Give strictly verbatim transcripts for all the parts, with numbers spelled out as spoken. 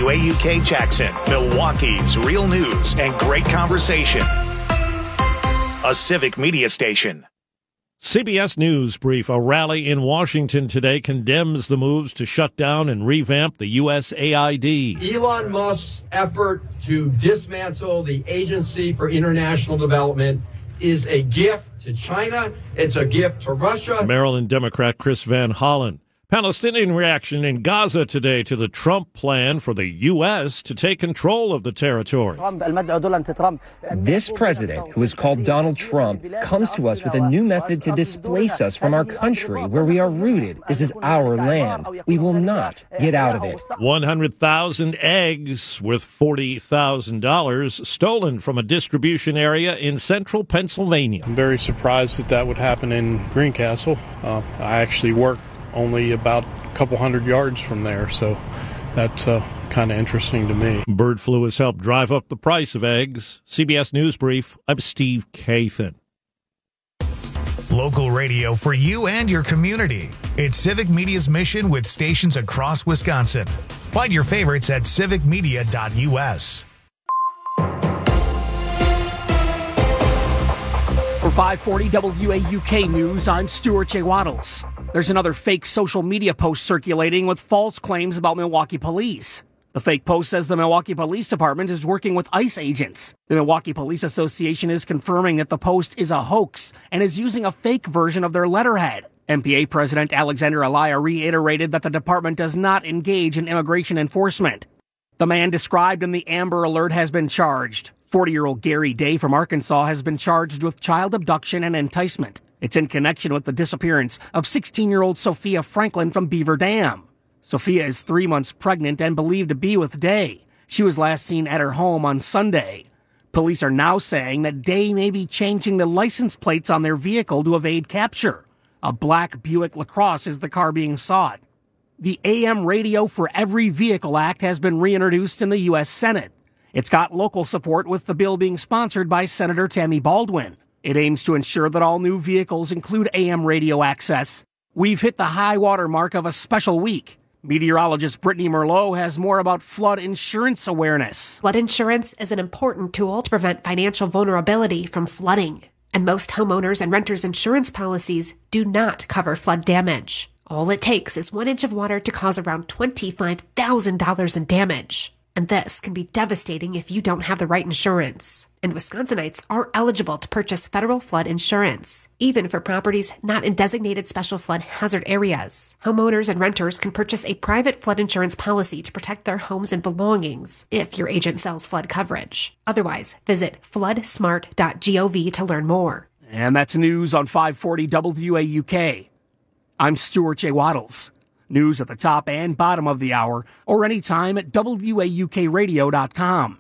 W A U K Jackson, Milwaukee's real news and great conversation. A Civic Media station. C B S News brief. A rally in Washington today condemns the moves to shut down and revamp the U S A I D. Elon Musk's effort to dismantle the Agency for International Development is a gift to China. It's a gift to Russia. Maryland Democrat Chris Van Hollen. Palestinian reaction in Gaza today to the Trump plan for the U S to take control of the territory. This president, who is called Donald Trump, comes to us with a new method to displace us from our country where we are rooted. This is our land. We will not get out of it. one hundred thousand eggs worth forty thousand dollars stolen from a distribution area in central Pennsylvania. I'm very surprised that that would happen in Greencastle. Uh, I actually work only about a couple hundred yards from there, so that's uh, kind of interesting to me. Bird flu has helped drive up the price of eggs. C B S News Brief, I'm Steve Kathan. Local radio for you and your community. It's Civic Media's mission with stations across Wisconsin. Find your favorites at civic media dot U S. For five forty W A U K News, I'm Stuart J. Waddles. There's another fake social media post circulating with false claims about Milwaukee police. The fake post says the Milwaukee Police Department is working with ICE agents. The Milwaukee Police Association is confirming that the post is a hoax and is using a fake version of their letterhead. M P A President Alexander Elia reiterated that the department does not engage in immigration enforcement. The man described in the Amber Alert has been charged. forty-year-old Gary Day from Arkansas has been charged with child abduction and enticement. It's in connection with the disappearance of sixteen-year-old Sophia Franklin from Beaver Dam. Sophia is three months pregnant and believed to be with Day. She was last seen at her home on Sunday. Police are now saying that Day may be changing the license plates on their vehicle to evade capture. A black Buick LaCrosse is the car being sought. The A M Radio for Every Vehicle Act has been reintroduced in the U S Senate. It's got local support with the bill being sponsored by Senator Tammy Baldwin. It aims to ensure that all new vehicles include A M radio access. We've hit the high water mark of a special week. Meteorologist Brittany Merlot has more about flood insurance awareness. Flood insurance is an important tool to prevent financial vulnerability from flooding. And most homeowners and renters insurance policies do not cover flood damage. All it takes is one inch of water to cause around twenty-five thousand dollars in damage. And this can be devastating if you don't have the right insurance. And Wisconsinites are eligible to purchase federal flood insurance, even for properties not in designated special flood hazard areas. Homeowners and renters can purchase a private flood insurance policy to protect their homes and belongings if your agent sells flood coverage. Otherwise, visit flood smart dot gov to learn more. And that's news on five forty W A U K. I'm Stuart J. Waddles. News at the top and bottom of the hour, or anytime at W A U K radio dot com.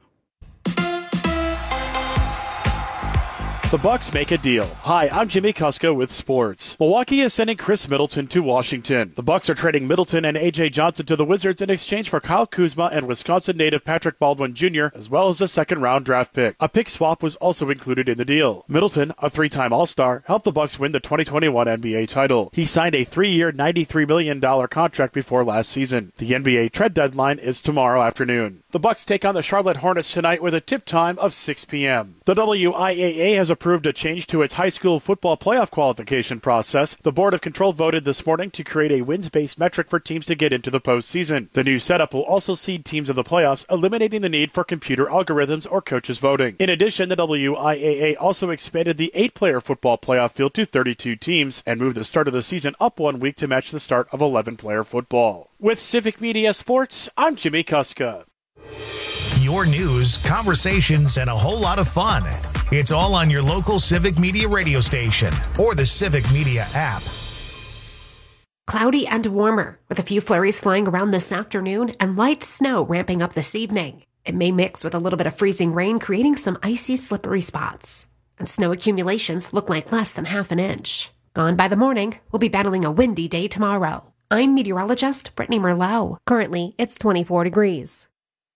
The Bucks make a deal. Hi, I'm Jimmy Kuska with sports. Milwaukee is sending Chris Middleton to Washington. The Bucks are trading Middleton and A J Johnson to the Wizards in exchange for Kyle Kuzma and Wisconsin native Patrick Baldwin Junior, as well as a second-round draft pick. A pick swap was also included in the deal. Middleton, a three-time All-Star, helped the Bucks win the twenty twenty-one N B A title. He signed a three-year, ninety-three million dollars contract before last season. The N B A trade deadline is tomorrow afternoon. The Bucks take on the Charlotte Hornets tonight with a tip time of six p.m. The W I A A has approved a change to its high school football playoff qualification process. The Board of Control voted this morning to create a wins-based metric for teams to get into the postseason. The new setup will also seed teams in the playoffs, eliminating the need for computer algorithms or coaches voting. In addition, the W I A A also expanded the eight-player football playoff field to thirty-two teams and moved the start of the season up one week to match the start of eleven-player football. With Civic Media Sports, I'm Jimmy Kuska. Your news, conversations, and a whole lot of fun. It's all on your local Civic Media radio station or the Civic Media app. Cloudy and warmer, with a few flurries flying around this afternoon and light snow ramping up this evening. It may mix with a little bit of freezing rain, creating some icy, slippery spots. And snow accumulations look like less than half an inch. Gone by the morning, we'll be battling a windy day tomorrow. I'm meteorologist Brittany Merlot. Currently, it's twenty-four degrees.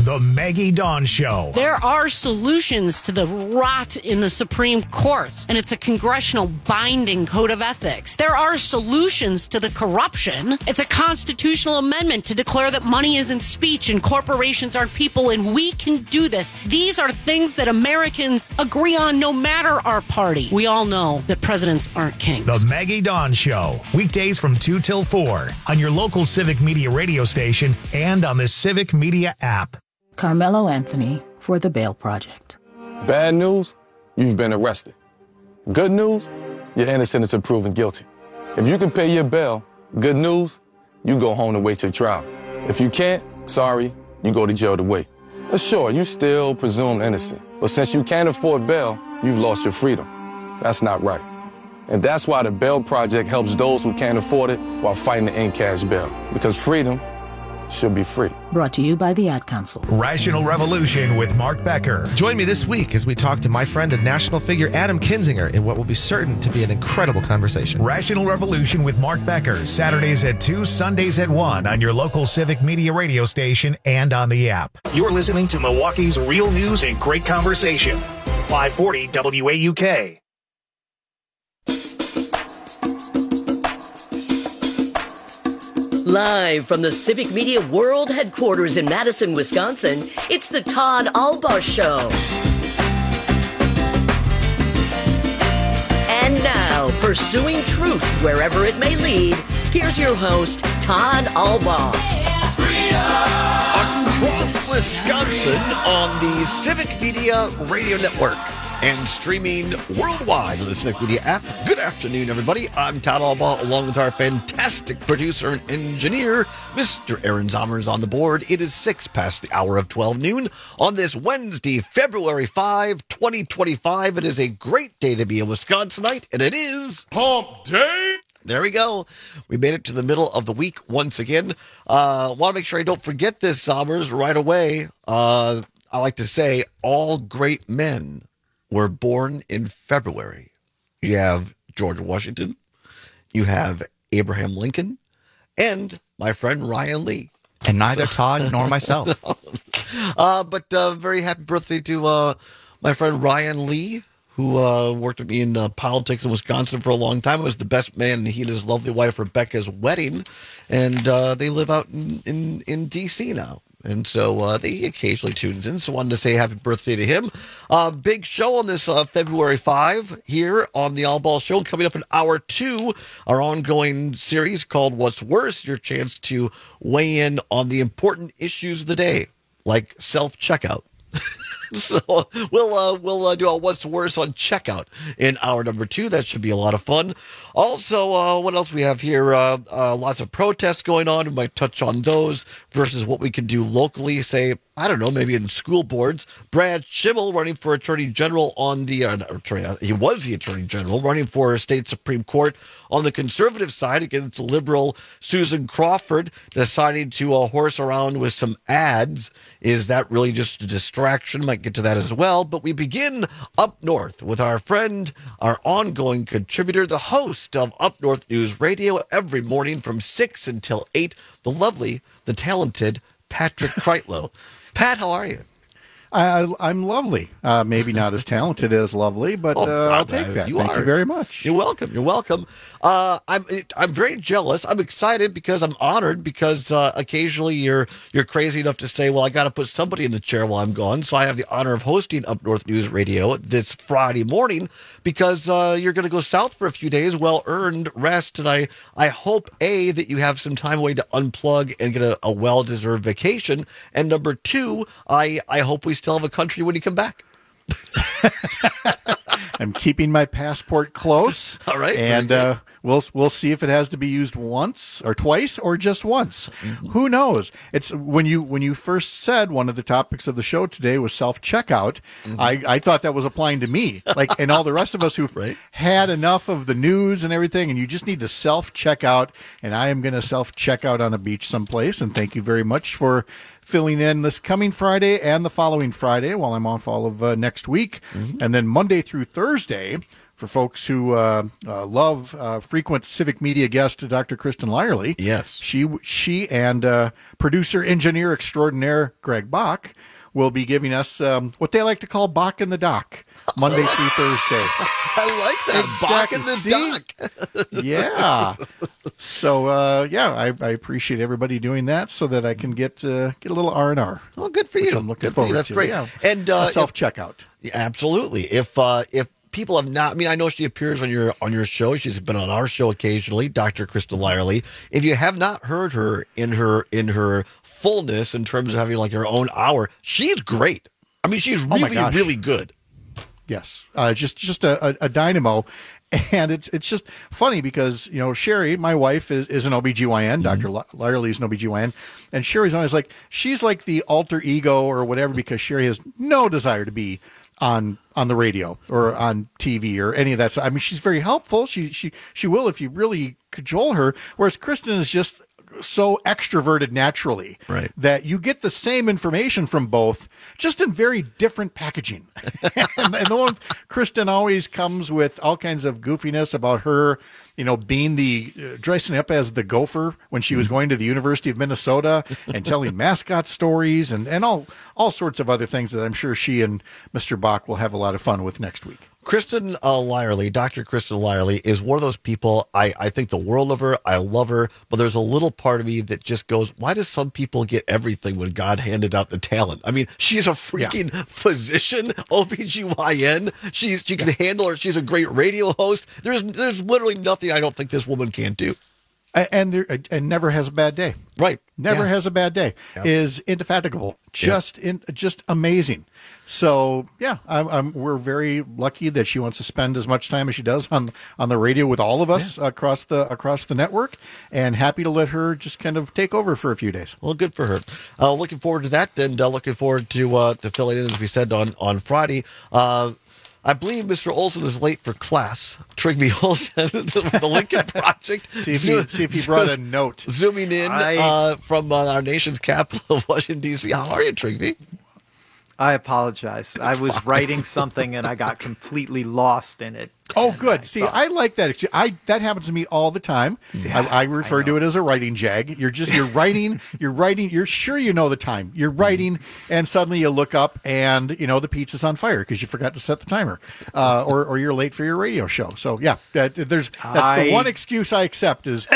The Maggie Dawn Show. There are solutions to the rot in the Supreme Court, and it's a congressional binding code of ethics. There are solutions to the corruption. It's a constitutional amendment to declare that money isn't speech and corporations aren't people, and we can do this. These are things that Americans agree on no matter our party. We all know that presidents aren't kings. The Maggie Dawn Show. Weekdays from two till four on your local Civic Media radio station and on the Civic Media app. Carmelo Anthony for the Bail Project. Bad news, you've been arrested. Good news, you're innocent until proven guilty. If you can pay your bail, good news, you go home to wait your trial. If you can't, sorry, you go to jail to wait. But sure, you still presumed innocent. But since you can't afford bail, you've lost your freedom. That's not right. And that's why the Bail Project helps those who can't afford it while fighting to end cash bail. Because freedom should be free. Brought to you by the Ad Council. Rational Revolution with Mark Becker. Join me this week as we talk to my friend and national figure Adam Kinzinger in what will be certain to be an incredible conversation. Rational Revolution with Mark Becker. Saturdays at two, Sundays at one on your local Civic Media radio station and on the app. You're listening to Milwaukee's real news and great conversation. five forty W A U K. Live from the Civic Media World Headquarters in Madison, Wisconsin, it's the Todd Albaugh Show. And now, pursuing truth wherever it may lead, here's your host, Todd Albaugh. Across Wisconsin on the Civic Media Radio Network and streaming worldwide on the Civic Media app. Good afternoon, everybody. I'm Todd Albaugh, along with our fantastic producer and engineer, Mister Aaron Zommers, on the board. It is six past the hour of twelve noon on this Wednesday, February fifth, twenty twenty-five. It is a great day to be a Wisconsinite, and it is Hump Day. There we go. We made it to the middle of the week once again. Uh, want to make sure I don't forget this, Zommers, right away. Uh, I like to say all great men were born in February. You have George Washington, you have Abraham Lincoln, and my friend Ryan Lee. And neither so, Todd nor myself. uh, but uh, very happy birthday to uh, my friend Ryan Lee, who uh, worked with me in uh, politics in Wisconsin for a long time. It was the best man. He and his lovely wife Rebecca's wedding, and uh, they live out in, in, in D C now. And so uh, they occasionally tunes in. So wanted to say happy birthday to him. Uh, big show on this uh, February fifth here on the Albaugh Show. Coming up in hour two, our ongoing series called What's Worse? Your chance to weigh in on the important issues of the day, like self-checkout. So we'll uh, we'll uh, do a What's Worse on checkout in hour number two. That should be a lot of fun. Also, uh, what else we have here? Uh, uh, lots of protests going on. We might touch on those versus what we can do locally. Say, I don't know, maybe in school boards. Brad Schimmel running for Attorney General on the uh, attorney, uh, he was the Attorney General running for state Supreme Court on the conservative side against liberal Susan Crawford, deciding to uh, horse around with some ads. Is that really just a distraction? Might get to that as well. But we begin up north with our friend, our ongoing contributor, the host of Up North News Radio every morning from six until eight, the lovely, the talented Patrick Kreitlow. Pat, how are you? I, I'm lovely. Uh, maybe not as talented as lovely, but oh, uh, I'll take that. You Thank are. you very much. You're welcome. You're welcome. Uh, I'm I'm very jealous. I'm excited because I'm honored because uh, occasionally you're you're crazy enough to say, well, I got to put somebody in the chair while I'm gone. So I have the honor of hosting Up North News Radio this Friday morning because uh, you're going to go south for a few days, well-earned rest. And I, I hope, A, that you have some time away to unplug and get a, a well-deserved vacation. And number two, I, I hope we still have a country when you come back. I'm keeping my passport close. All right. And uh, we'll we'll see if it has to be used once or twice or just once. Mm-hmm. Who knows? It's when you when you first said one of the topics of the show today was self-checkout, mm-hmm. I, I thought that was applying to me. Like and all the rest of us who've right. had enough of the news and everything, and you just need to self-checkout, and I am going to self-checkout on a beach someplace, and thank you very much for filling in this coming Friday and the following Friday while I'm off all of uh, next week. Mm-hmm. And then Monday through Thursday, for folks who uh, uh, love uh, frequent civic media guest Doctor Kristen Lyerly. Yes. She, she and uh, producer engineer extraordinaire Greg Bach will be giving us um, what they like to call Bach in the Dock, Monday through Thursday. I like that. Bach in the See? Dock. Yeah. So, uh, yeah, I, I appreciate everybody doing that so that I can get uh, get a little R and R. Oh, good for you. I'm looking good forward for you. That's to. great. Yeah. And uh, self-checkout. If, absolutely. If uh, if people have not, I mean, I know she appears on your on your show. She's been on our show occasionally, Doctor Kristen Lyerly. If you have not heard her in her in her fullness in terms of having like her own hour, she's great. I mean, she's Oh my really, gosh. really good. Yes, uh, just just a, a, a dynamo, and it's it's just funny because you know Sherry, my wife, is, is an O B G Y N. Mm-hmm. Doctor Lyerly is an O B G Y N, and Sherry's always like she's like the alter ego or whatever because Sherry has no desire to be on on the radio or on T V or any of that stuff. I mean, she's very helpful. She she she will if you really cajole her. Whereas Kristen is just so extroverted naturally right. that you get the same information from both, just in very different packaging. and, and the one Kristen always comes with all kinds of goofiness about her, you know, being the uh, dressing up as the gopher when she was going to the University of Minnesota and telling mascot stories and, and all all sorts of other things that I'm sure she and Mister Bach will have a lot of fun with next week. Kristen uh, Lyerly, Doctor Kristen Lyerly, is one of those people, I, I think the world of her, I love her, but there's a little part of me that just goes, why do some people get everything when God handed out the talent? I mean, she's a freaking yeah. physician, O B G Y N, she's, she can yeah. handle her, she's a great radio host. There's there's literally nothing I don't think this woman can't do. And there, and never has a bad day. Right. Never yeah. has a bad day. Yeah. Is indefatigable. Just yeah. in, just amazing. So yeah, I'm, I'm, we're very lucky that she wants to spend as much time as she does on on the radio with all of us yeah. across the across the network, and happy to let her just kind of take over for a few days. Well, good for her. Uh, looking forward to that, and uh, looking forward to uh, to filling in as we said on on Friday. Uh, I believe Mister Olson is late for class. Trigby Olson with the Lincoln Project. see, if he, see if he brought a note. Zooming in I, uh, from uh, our nation's capital of Washington, D C How are you, Trigby? I apologize. I was writing something and I got completely lost in it. Oh, good. See, I like that. I that happens to me all the time. Yeah, I, I refer I to it as a writing jag. You're just you're writing. You're writing. You're sure you know the time. You're writing, and suddenly you look up, and you know the pizza's on fire because you forgot to set the timer, uh, or or you're late for your radio show. So yeah, that, there's that's I, the one excuse I accept is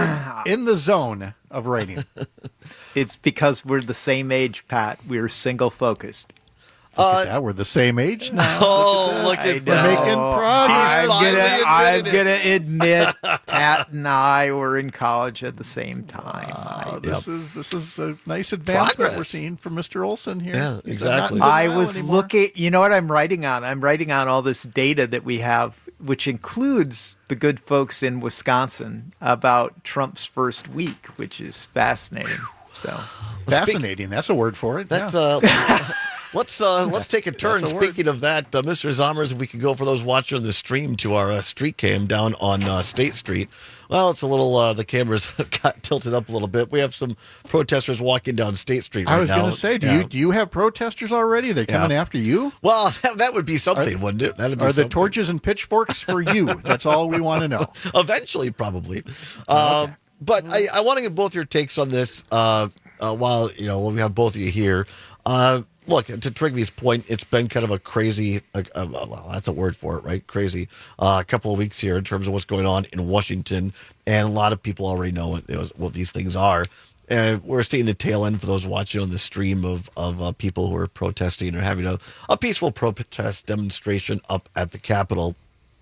in the zone of writing. It's because we're the same age, Pat. We're single focused. Look uh, at that. We're the same age now. Oh, look at, look at we're making progress. I'm gonna, I'm gonna admit, Pat and I were in college at the same time. Uh, this yep. is this is a nice advancement progress. We're seeing from Mister Olson here. Yeah, exactly. I was anymore. looking. You know what I'm writing on? I'm writing on all this data that we have, which includes the good folks in Wisconsin about Trump's first week, which is fascinating. So fascinating. That's a word for it. That's yeah. uh. Let's uh, let's take a turn. A Speaking word. of that, uh, Mister Zommers, if we could go for those watching the stream to our uh, street cam down on uh, State Street. Well, it's a little, uh, the cameras got tilted up a little bit. We have some protesters walking down State Street right now. I was going to say, do yeah. you do you have protesters already? Are they coming yeah. after you? Well, that, that would be something, are, wouldn't it? That'd be are something. the torches and pitchforks for you? That's all we want to know. Eventually, probably. Uh, okay. But I, I want to get both your takes on this uh, uh, while, you know, when we have both of you here. Uh, Look, to Trigby's point, it's been kind of a crazy, uh, uh, well, that's a word for it, right? Crazy uh, couple of weeks here in terms of what's going on in Washington. And a lot of people already know what, you know, what these things are. And we're seeing the tail end for those watching on the stream of, of uh, people who are protesting or having a, a peaceful protest demonstration up at the Capitol.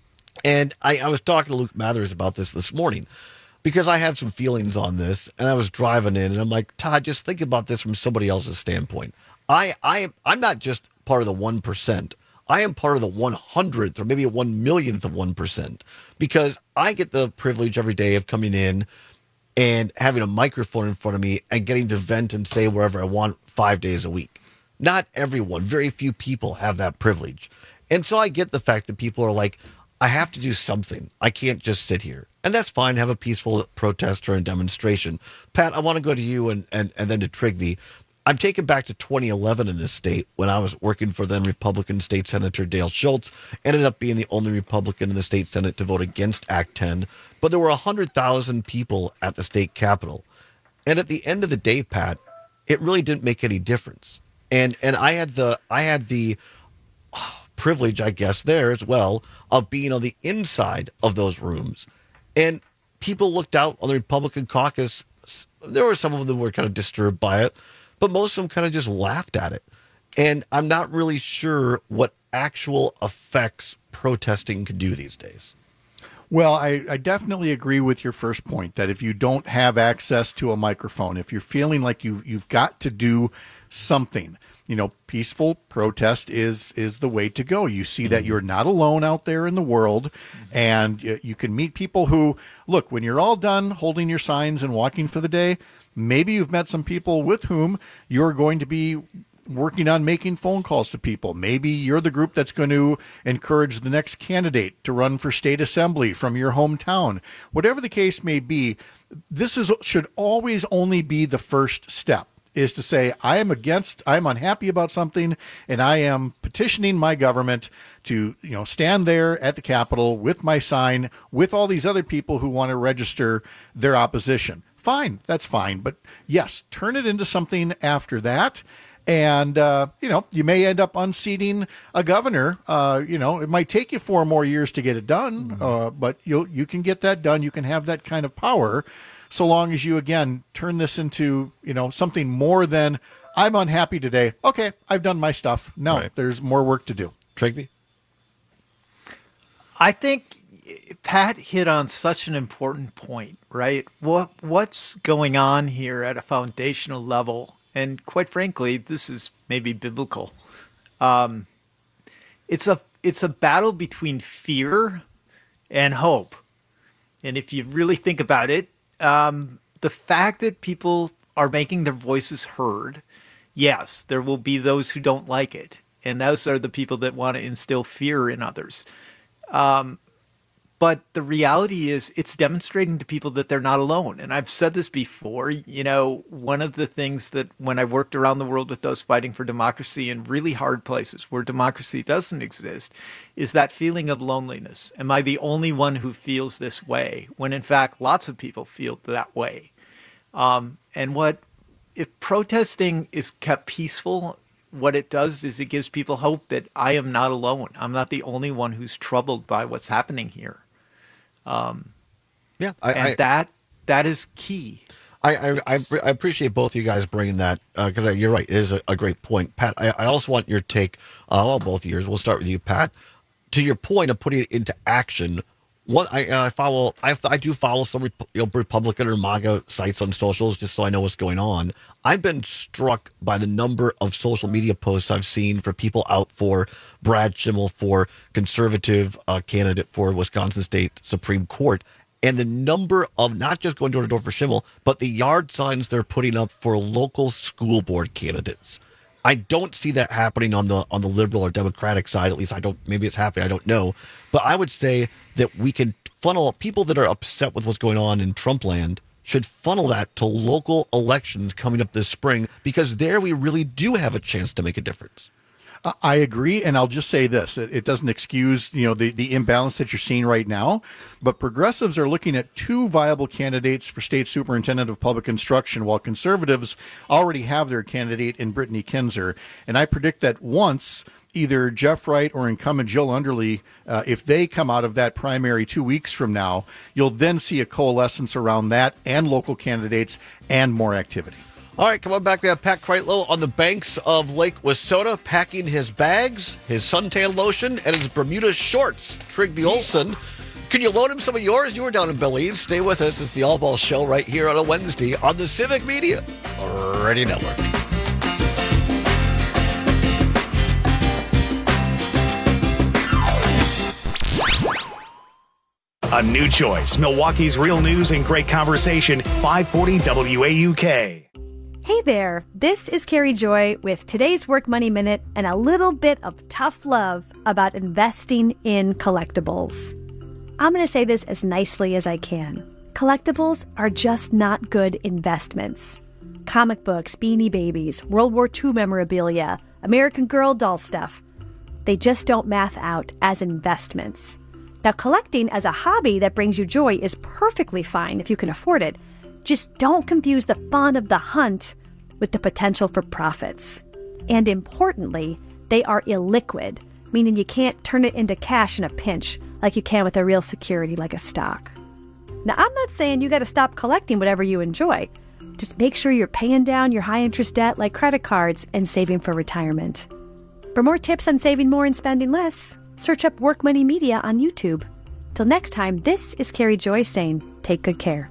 And I, I was talking to Luke Mathers about this this morning because I have some feelings on this. And I was driving in and I'm like, Todd, just think about this from somebody else's standpoint. I, I, I'm not just part of the one percent. I am part of the one hundredth or maybe a one millionth of one percent because I get the privilege every day of coming in and having a microphone in front of me and getting to vent and say wherever I want five days a week. Not everyone, very few people have that privilege. And so I get the fact that people are like, I have to do something. I can't just sit here. And that's fine. Have a peaceful protest or a demonstration. Pat, I want to go to you and, and, and then to Trigby. I'm taken back to twenty eleven in this state when I was working for then Republican State Senator Dale Schultz. Ended up being the only Republican in the state Senate to vote against Act ten. But there were one hundred thousand people at the state capitol. And at the end of the day, Pat, it really didn't make any difference. And and I had the I had the oh, privilege, I guess, there as well of being on the inside of those rooms. And people looked out on the Republican caucus. There were some of them who were kind of disturbed by it, but most of them kind of just laughed at it. And I'm not really sure what actual effects protesting could do these days. Well, I, I definitely agree with your first point that if you don't have access to a microphone, if you're feeling like you you've got to do something, you know, peaceful protest is is the way to go. You see mm-hmm. that you're not alone out there in the world, mm-hmm. and you, you can meet people who, look, when you're all done holding your signs and walking for the day, maybe you've met some people with whom you're going to be working on making phone calls to people. Maybe you're the group that's going to encourage the next candidate to run for state assembly from your hometown. Whatever the case may be, this is should always only be the first step, is to say, I am against, I'm unhappy about something, and I am petitioning my government to, you know, stand there at the Capitol with my sign, with all these other people who want to register their opposition. Fine, that's fine. But yes, turn it into something after that. And, uh, you know, you may end up unseating a governor. Uh, you know, it might take you four more years to get it done, mm-hmm. uh, but you you can get that done. You can have that kind of power so long as you, again, turn this into, you know, something more than I'm unhappy today. Okay, I've done my stuff. No, right. There's more work to do. Trigby? I think Pat hit on such an important point, right? What What's going on here at a foundational level? And quite frankly, this is maybe biblical. Um, it's a it's a battle between fear and hope. And if you really think about it, um, the fact that people are making their voices heard, yes, there will be those who don't like it. And those are the people that want to instill fear in others. Um, But the reality is it's demonstrating to people that they're not alone. And I've said this before, you know, one of the things that when I worked around the world with those fighting for democracy in really hard places where democracy doesn't exist, is that feeling of loneliness. Am I the only one who feels this way? When in fact, lots of people feel that way. Um, and what, if protesting is kept peaceful, what it does is it gives people hope that I am not alone. I'm not the only one who's troubled by what's happening here. Um, yeah, I, and I, that that is key. I, I, I appreciate both you guys bringing that because uh, you're right. It is a, a great point, Pat. I, I also want your take. Uh, well, both of yours. We'll start with you, Pat. To your point of putting it into action. One, I, I follow. I, I do follow some you know, Republican or MAGA sites on socials just so I know what's going on. I've been struck by the number of social media posts I've seen for people out for Brad Schimel for conservative uh, candidate for Wisconsin State Supreme Court, and the number of not just going door to door for Schimel, but the yard signs they're putting up for local school board candidates. I don't see that happening on the on the liberal or Democratic side. At least I don't. Maybe it's happening. I don't know. But I would say that we can funnel people that are upset with what's going on in Trump land should funnel that to local elections coming up this spring, because there we really do have a chance to make a difference. I agree, and I'll just say this. It, it doesn't excuse, you know, the, the imbalance that you're seeing right now, but progressives are looking at two viable candidates for state superintendent of public instruction, while conservatives already have their candidate in Brittany Kinzer. And I predict that once either Jeff Wright or incumbent Jill Underly, uh, if they come out of that primary two weeks from now, you'll then see a coalescence around that and local candidates and more activity. All right, come on back. We have Pat Kreitlow on the banks of Lake Wissota packing his bags, his suntan lotion, and his Bermuda shorts. Trigby Olson, can you loan him some of yours? You were down in Belize. Stay with us. It's the All Ball Show right here on a Wednesday on the Civic Media Radio Network. A new choice. Milwaukee's real news and great conversation. five forty W A U K. Hey there, this is Carrie Joy with today's Work Money Minute and a little bit of tough love about investing in collectibles. I'm going to say this as nicely as I can. Collectibles are just not good investments. comic books, Beanie Babies, World War Two memorabilia, American Girl doll stuff. They just don't math out as investments. Now, collecting as a hobby that brings you joy is perfectly fine if you can afford it. Just don't confuse the fun of the hunt with the potential for profits. And importantly, they are illiquid, meaning you can't turn it into cash in a pinch like you can with a real security like a stock. Now, I'm not saying you got to stop collecting whatever you enjoy. Just make sure you're paying down your high-interest debt like credit cards and saving for retirement. For more tips on saving more and spending less, search up Work Money Media on YouTube. Till next time, this is Carrie Joy saying, take good care.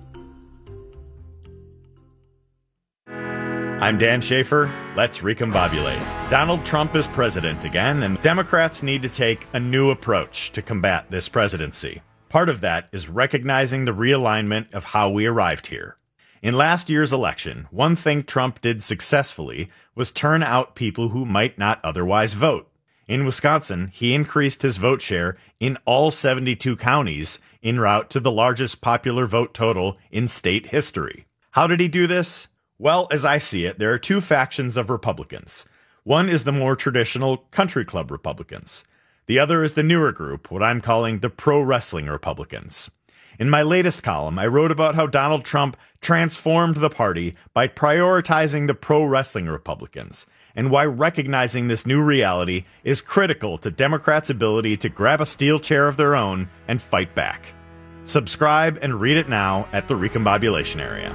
I'm Dan Schaefer. Let's recombobulate. Donald Trump is president again, and Democrats need to take a new approach to combat this presidency. Part of that is recognizing the realignment of how we arrived here. In last year's election, one thing Trump did successfully was turn out people who might not otherwise vote. In Wisconsin, he increased his vote share in all seventy-two counties en route to the largest popular vote total in state history. How did he do this? Well, as I see it, there are two factions of Republicans. One is the more traditional country club Republicans. The other is the newer group, what I'm calling the pro-wrestling Republicans. In my latest column, I wrote about how Donald Trump transformed the party by prioritizing the pro-wrestling Republicans, and why recognizing this new reality is critical to Democrats' ability to grab a steel chair of their own and fight back. Subscribe and read it now at the Recombobulation Area.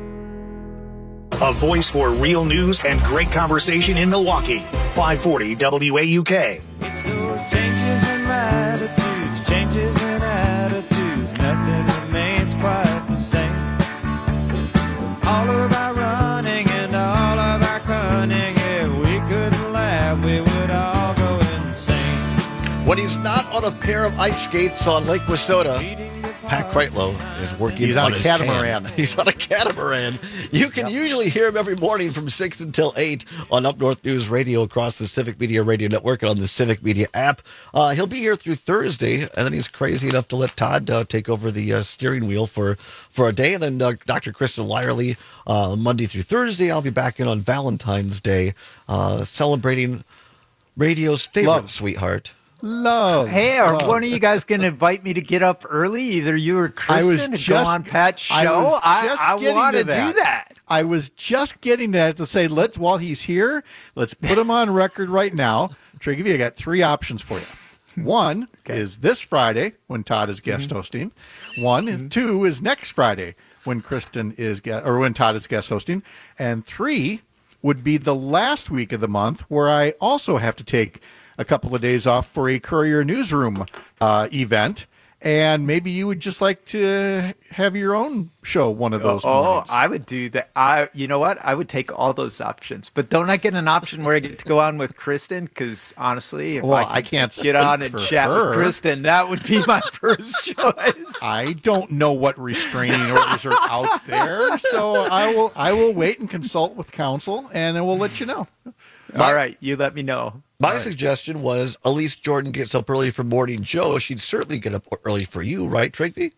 A voice for real news and great conversation in Milwaukee. five forty W A U K. It's those changes in attitudes, changes in attitudes, nothing remains quite the same. All of our running and all of our cunning, if we couldn't laugh, we would all go insane. When he's not on a pair of ice skates on Lake Wissota, Pat Kreitlow is working He's on, on a his catamaran. tan. He's on a catamaran. You can yep. usually hear him every morning from six until eight on Up North News Radio across the Civic Media Radio Network and on the Civic Media app. Uh, he'll be here through Thursday, and then he's crazy enough to let Todd uh, take over the uh, steering wheel for, for a day. And then uh, Doctor Kristen Lyerly, uh, Monday through Thursday. I'll be back in on Valentine's Day, uh, celebrating radio's favorite Love. sweetheart. Love. Hey, are love. one of you guys going to invite me to get up early? Either you or Kristen I was to just, go on Pat's show? I, was just I, I want to that. do that. I was just getting that to say, let's while he's here, let's put him on record right now. Triggy, I got three options for you. One okay. is this Friday when Todd is guest mm-hmm. hosting. One mm-hmm. and two is next Friday when Kristen is guest, or when Todd is guest hosting. And three would be the last week of the month where I also have to take a couple of days off for a Courier Newsroom uh, event, and maybe you would just like to have your own show one of those oh, mornings. Oh, I would do that. I, you know what? I would take all those options, but don't I get an option where I get to go on with Kristen? Because honestly, if well, I, I can't get on and chat her. with Kristen, that would be my first choice. I don't know what restraining orders are out there, so I will I will wait and consult with counsel, and then we'll let you know. My, all right, you let me know. My right. suggestion was Elise Jordan gets up early for Morning Joe. She'd certainly get up early for you, right, Trigby?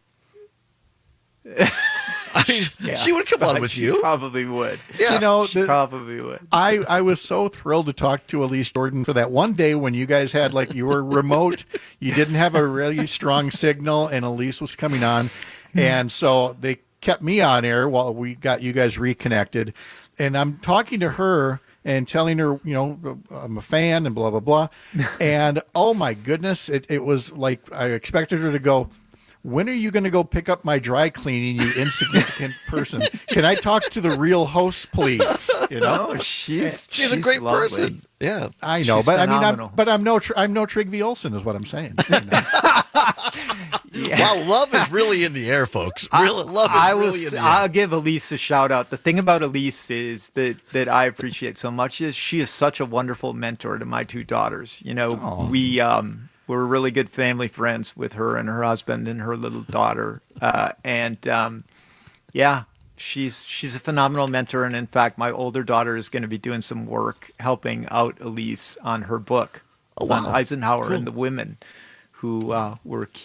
I mean, yeah, she would come on with you. Probably would. Yeah. You know, she the, probably would. I, I was so thrilled to talk to Elise Jordan for that one day when you guys had, like, you were remote. You didn't have a really strong signal, and Elise was coming on. And so they kept me on air while we got you guys reconnected. And I'm talking to her and telling her, you know, I'm a fan and blah, blah, blah. And, oh, my goodness, it, it was like I expected her to go, when are you going to go pick up my dry cleaning, you insignificant person? Can I talk to the real host, please? You know, oh, she's, she's she's a great lovely. person. Yeah, I know, she's but phenomenal. I mean, I'm, but I'm no, I'm no Trigby Olsen, is what I'm saying. You know? Yeah. Wow, love is really in the air, folks. Real, love is I really will, in the air. I'll give Elise a shout out. The thing about Elise is that that I appreciate so much is she is such a wonderful mentor to my two daughters. You know, Aww. we um, we're really good family friends with her and her husband and her little daughter. Uh, and um, yeah, she's she's a phenomenal mentor. And in fact, my older daughter is going to be doing some work helping out Elise on her book oh, wow. on Eisenhower cool. and the women who uh, were key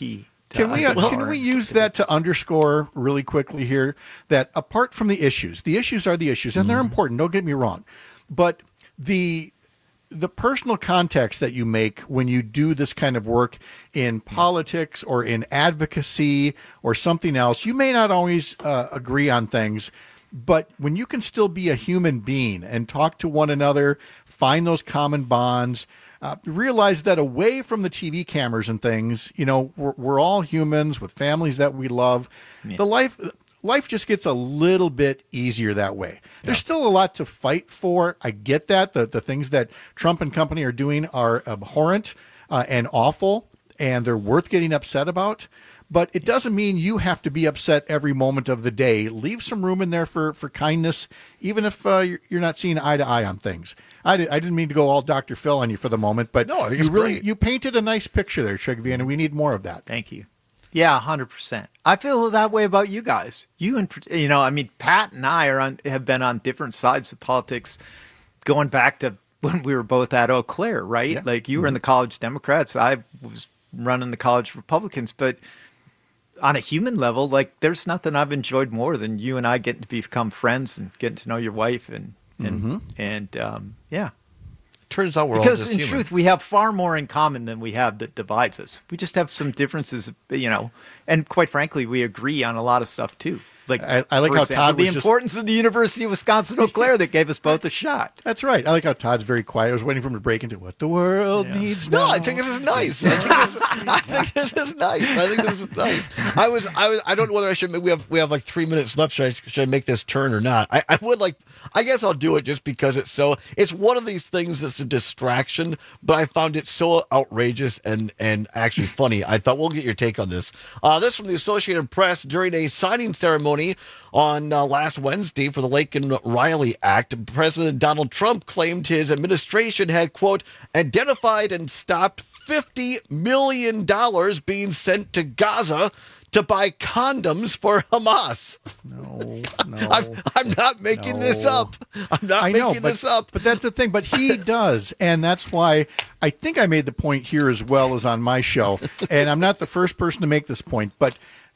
Can we uh, well, can we use that to underscore really quickly here that apart from the issues, the issues are the issues, and they're important. Don't get me wrong, but the the personal context that you make when you do this kind of work in politics or in advocacy or something else, you may not always uh, agree on things. But when you can still be a human being and talk to one another, find those common bonds, uh, realize that away from the T V cameras and things, you know, we're, we're all humans with families that we love. Yeah. The life life just gets a little bit easier that way. Yeah. There's still a lot to fight for. I get that. The, the things that Trump and company are doing are abhorrent uh, and awful, and they're worth getting upset about. But it doesn't mean you have to be upset every moment of the day. Leave some room in there for, for kindness, even if uh, you're, you're not seeing eye to eye on things. I, did, I didn't mean to go all Doctor Phil on you for the moment, but no, you really great. you painted a nice picture there, Shugvi, and we need more of that. Thank you. Yeah, one hundred percent. I feel that way about you guys. You and you know, I mean, Pat and I are on, have been on different sides of politics, going back to when we were both at Eau Claire, right? Yeah. Like you mm-hmm. were in the College Democrats, I was running the College Republicans, but on a human level, like there's nothing I've enjoyed more than you and I getting to become friends and getting to know your wife and and mm-hmm. and um, yeah. Turns out we're because all just in human. truth we have far more in common than we have that divides us. We just have some differences, you know, and quite frankly, we agree on a lot of stuff too. Like I, I like how example, Todd the was importance just... of the University of Wisconsin Eau Claire that gave us both a shot. That's right. I like how Todd's very quiet. I was waiting for him to break into what the world yeah. needs. No, now. I think this is nice. I think this, I think this is nice. I think this is nice. I was, I was, I don't know whether I should. We have, we have like three minutes left. Should I, should I make this turn or not? I, I would like. I guess I'll do it just because it's so. It's one of these things that's a distraction, but I found it so outrageous and and actually funny. I thought we'll get your take on this. Uh, this from the Associated Press during a signing ceremony on uh, last Wednesday for the Laken Riley Act. President Donald Trump claimed his administration had, quote, identified and stopped fifty million dollars being sent to Gaza to buy condoms for Hamas. No, no. I'm, I'm not making no. this up. I'm not I making know, but, this up. But that's the thing. But he does. And that's why I think I made the point here as well as on my show. And I'm not the first person to make this point, but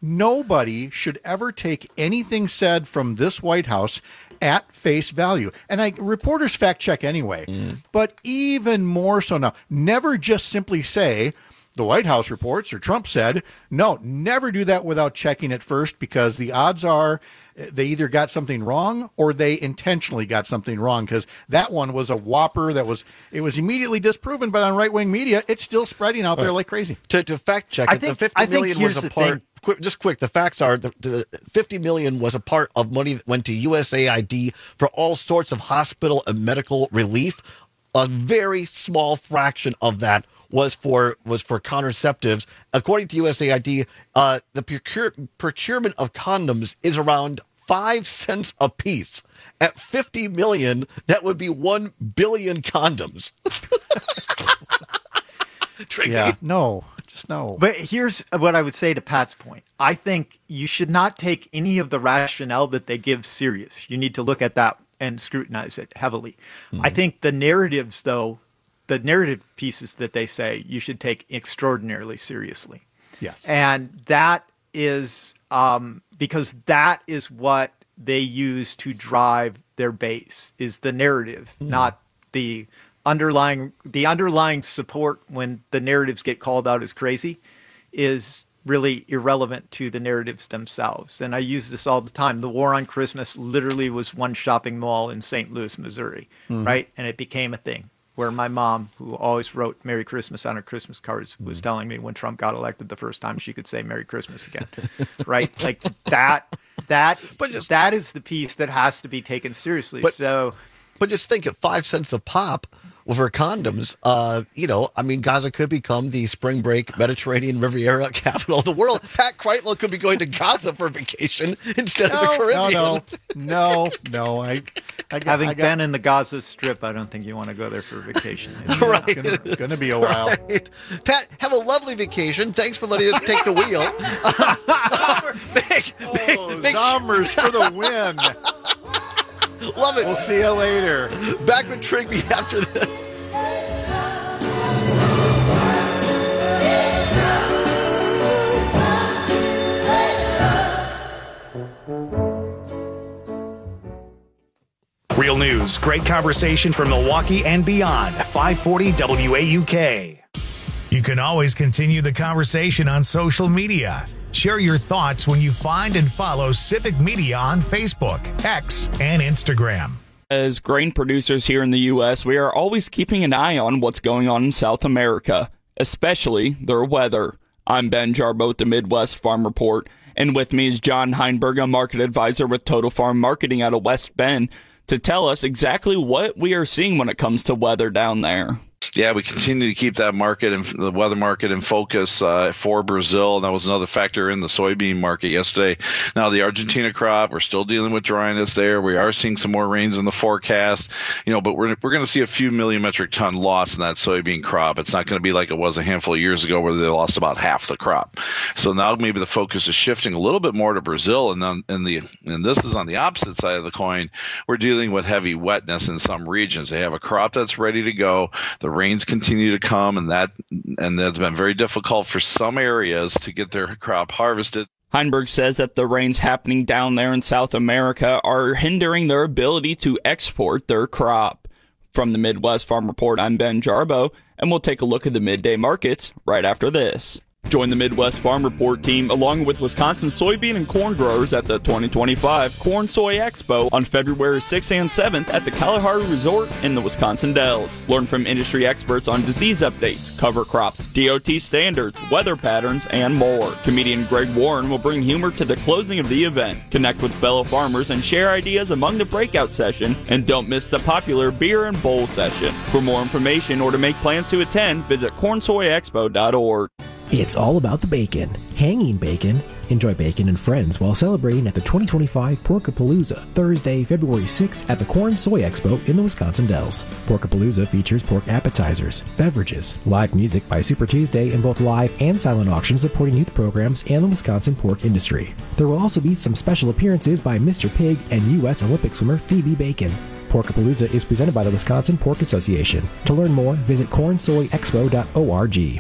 nobody should ever take anything said from this White House at face value. And I reporters fact check anyway. Mm. But even more so now, never just simply say, the White House reports or Trump said. No, never do that without checking it first, because the odds are they either got something wrong or they intentionally got something wrong, because that one was a whopper that was it was immediately disproven, but on right-wing media, it's still spreading out there like crazy. To, to fact check I it, think, the fifty I million think was a part. Quick, just quick, the facts are the, the fifty million was a part of money that went to U S A I D for all sorts of hospital and medical relief. A very small fraction of that was for was for contraceptives. According to U S A I D, uh, the procure, procurement of condoms is around five cents a piece. At fifty million, that would be one billion condoms. Tricky. Yeah, no, just no. But here's what I would say to Pat's point. I think you should not take any of the rationale that they give serious. You need to look at that and scrutinize it heavily. Mm-hmm. I think the narratives, though, the narrative pieces that they say you should take extraordinarily seriously. Yes. And that is um, because that is what they use to drive their base, is the narrative, mm. not the underlying, the underlying support when the narratives get called out as crazy is really irrelevant to the narratives themselves. And I use this all the time. The war on Christmas literally was one shopping mall in Saint Louis, Missouri, mm. right? And it became a thing where my mom, who always wrote Merry Christmas on her Christmas cards, was mm. telling me when Trump got elected the first time she could say Merry Christmas again, right? Like that, that, but just, that is the piece that has to be taken seriously. But, so, but just think at five cents a pop for condoms, uh, you know, I mean, Gaza could become the spring break Mediterranean Riviera capital of the world. Pat Kreitlow could be going to Gaza for vacation instead no, of the Caribbean. No, no, no, no. I, I got, Having I got, been in the Gaza Strip, I don't think you want to go there for a vacation. It's right. It's going to be a while. Right. Pat, have a lovely vacation. Thanks for letting us take the wheel. make, oh, make, make Zombers sure. for the win. Love it. We'll see you later. Back with Trigby after this. news, great conversation from Milwaukee and beyond. five forty W A U K. You can always continue the conversation on social media. Share your thoughts when you find and follow Civic Media on Facebook, X, and Instagram. As grain producers here in the U S, we are always keeping an eye on what's going on in South America, especially their weather. I'm Ben Jarbo with the Midwest Farm Report, and with me is John Heinberg, a market advisor with Total Farm Marketing out of West Bend, to tell us exactly what we are seeing when it comes to weather down there. Yeah, we continue to keep that market and the weather market in focus uh, for Brazil. And that was another factor in the soybean market yesterday. Now, the Argentina crop, we're still dealing with dryness there. We are seeing some more rains in the forecast, you know, but we're we're going to see a few million metric ton loss in that soybean crop. It's not going to be like it was a handful of years ago where they lost about half the crop. So now maybe the focus is shifting a little bit more to Brazil. And then and the and this is on the opposite side of the coin. We're dealing with heavy wetness in some regions. They have a crop that's ready to go. The rains continue to come, and that and that's been very difficult for some areas to get their crop harvested. Heinberg says that the rains happening down there in South America are hindering their ability to export their crop. From the Midwest Farm Report, I'm Ben Jarbo, and we'll take a look at the midday markets right after this. Join the Midwest Farm Report team along with Wisconsin soybean and corn growers at the twenty twenty-five Corn Soy Expo on February sixth and seventh at the Kalahari Resort in the Wisconsin Dells. Learn from industry experts on disease updates, cover crops, D O T standards, weather patterns, and more. Comedian Greg Warren will bring humor to the closing of the event. Connect with fellow farmers and share ideas among the breakout session, and don't miss the popular beer and bowl session. For more information or to make plans to attend, visit corn soy expo dot org. It's all about the bacon. Hanging bacon. Enjoy bacon and friends while celebrating at the twenty twenty-five Porkapalooza, Thursday, February sixth at the Corn Soy Expo in the Wisconsin Dells. Porkapalooza features pork appetizers, beverages, live music by Super Tuesday, and both live and silent auctions supporting youth programs and the Wisconsin pork industry. There will also be some special appearances by Mister Pig and U S Olympic swimmer Phoebe Bacon. Porkapalooza is presented by the Wisconsin Pork Association. To learn more, visit corn soy expo dot org.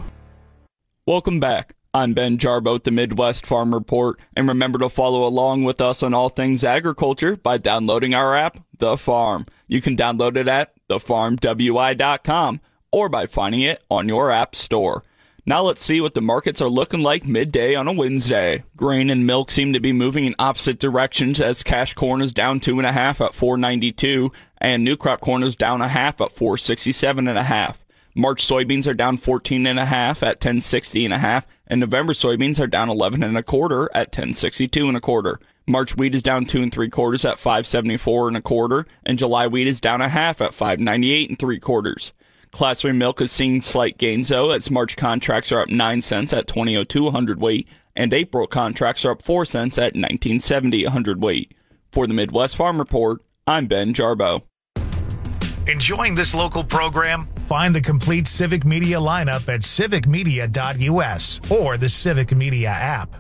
Welcome back. I'm Ben Jarbo at the Midwest Farm Report, and remember to follow along with us on all things agriculture by downloading our app, The Farm. You can download it at the farm w i dot com or by finding it on your app store. Now let's see what the markets are looking like midday on a Wednesday. Grain and milk seem to be moving in opposite directions as cash corn is down two and a half at four ninety-two, and new crop corn is down a half at four sixty-seven and a half. March soybeans are down fourteen and a half at ten sixty and a half, and November soybeans are down eleven and a quarter at ten sixty-two and a quarter. March wheat is down two and three quarters at five seventy-four and a quarter, and July wheat is down a half at five ninety-eight and three quarters. Class three milk is seeing slight gains though, as March contracts are up nine cents at twenty oh two a hundredweight, and April contracts are up four cents at nineteen seventy a hundredweight. For the Midwest Farm Report, I'm Ben Jarbo. Enjoying this local program? Find the complete Civic Media lineup at civic media dot u s or the Civic Media app.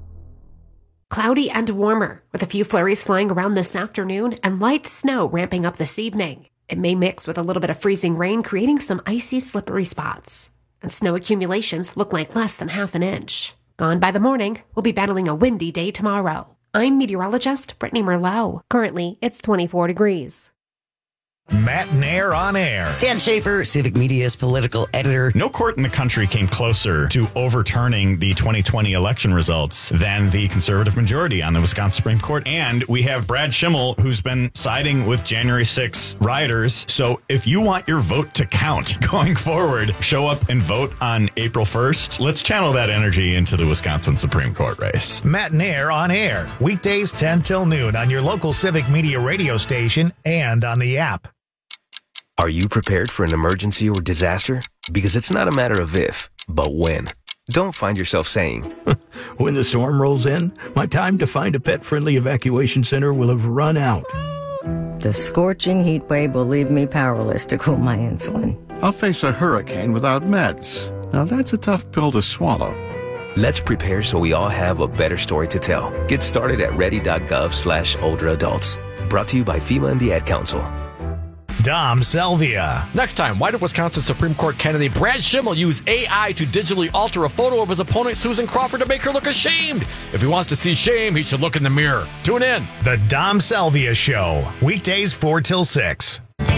Cloudy and warmer, with a few flurries flying around this afternoon and light snow ramping up this evening. It may mix with a little bit of freezing rain, creating some icy, slippery spots. And snow accumulations look like less than half an inch. Gone by the morning, we'll be battling a windy day tomorrow. I'm meteorologist Brittany Merlot. Currently, it's twenty-four degrees. Matt Nair on air. Dan Schaefer, Civic Media's political editor. No court in the country came closer to overturning the twenty twenty election results than the conservative majority on the Wisconsin Supreme Court. And we have Brad Schimmel, who's been siding with January sixth rioters. So if you want your vote to count going forward, show up and vote on April first. Let's channel that energy into the Wisconsin Supreme Court race. Matt Nair on air. Weekdays ten till noon on your local Civic Media radio station and on the app. Are you prepared for an emergency or disaster? Because it's not a matter of if, but when. Don't find yourself saying, when the storm rolls in, my time to find a pet-friendly evacuation center will have run out. The scorching heat wave will leave me powerless to cool my insulin. I'll face a hurricane without meds. Now that's a tough pill to swallow. Let's prepare so we all have a better story to tell. Get started at ready dot gov slash older adults. Brought to you by FEMA and the Ad Council. Dom Selvia. Next time, why did Wisconsin Supreme Court candidate Brad Schimmel use A I to digitally alter a photo of his opponent Susan Crawford to make her look ashamed? If he wants to see shame, he should look in the mirror. Tune in. The Dom Selvia Show. Weekdays four till six.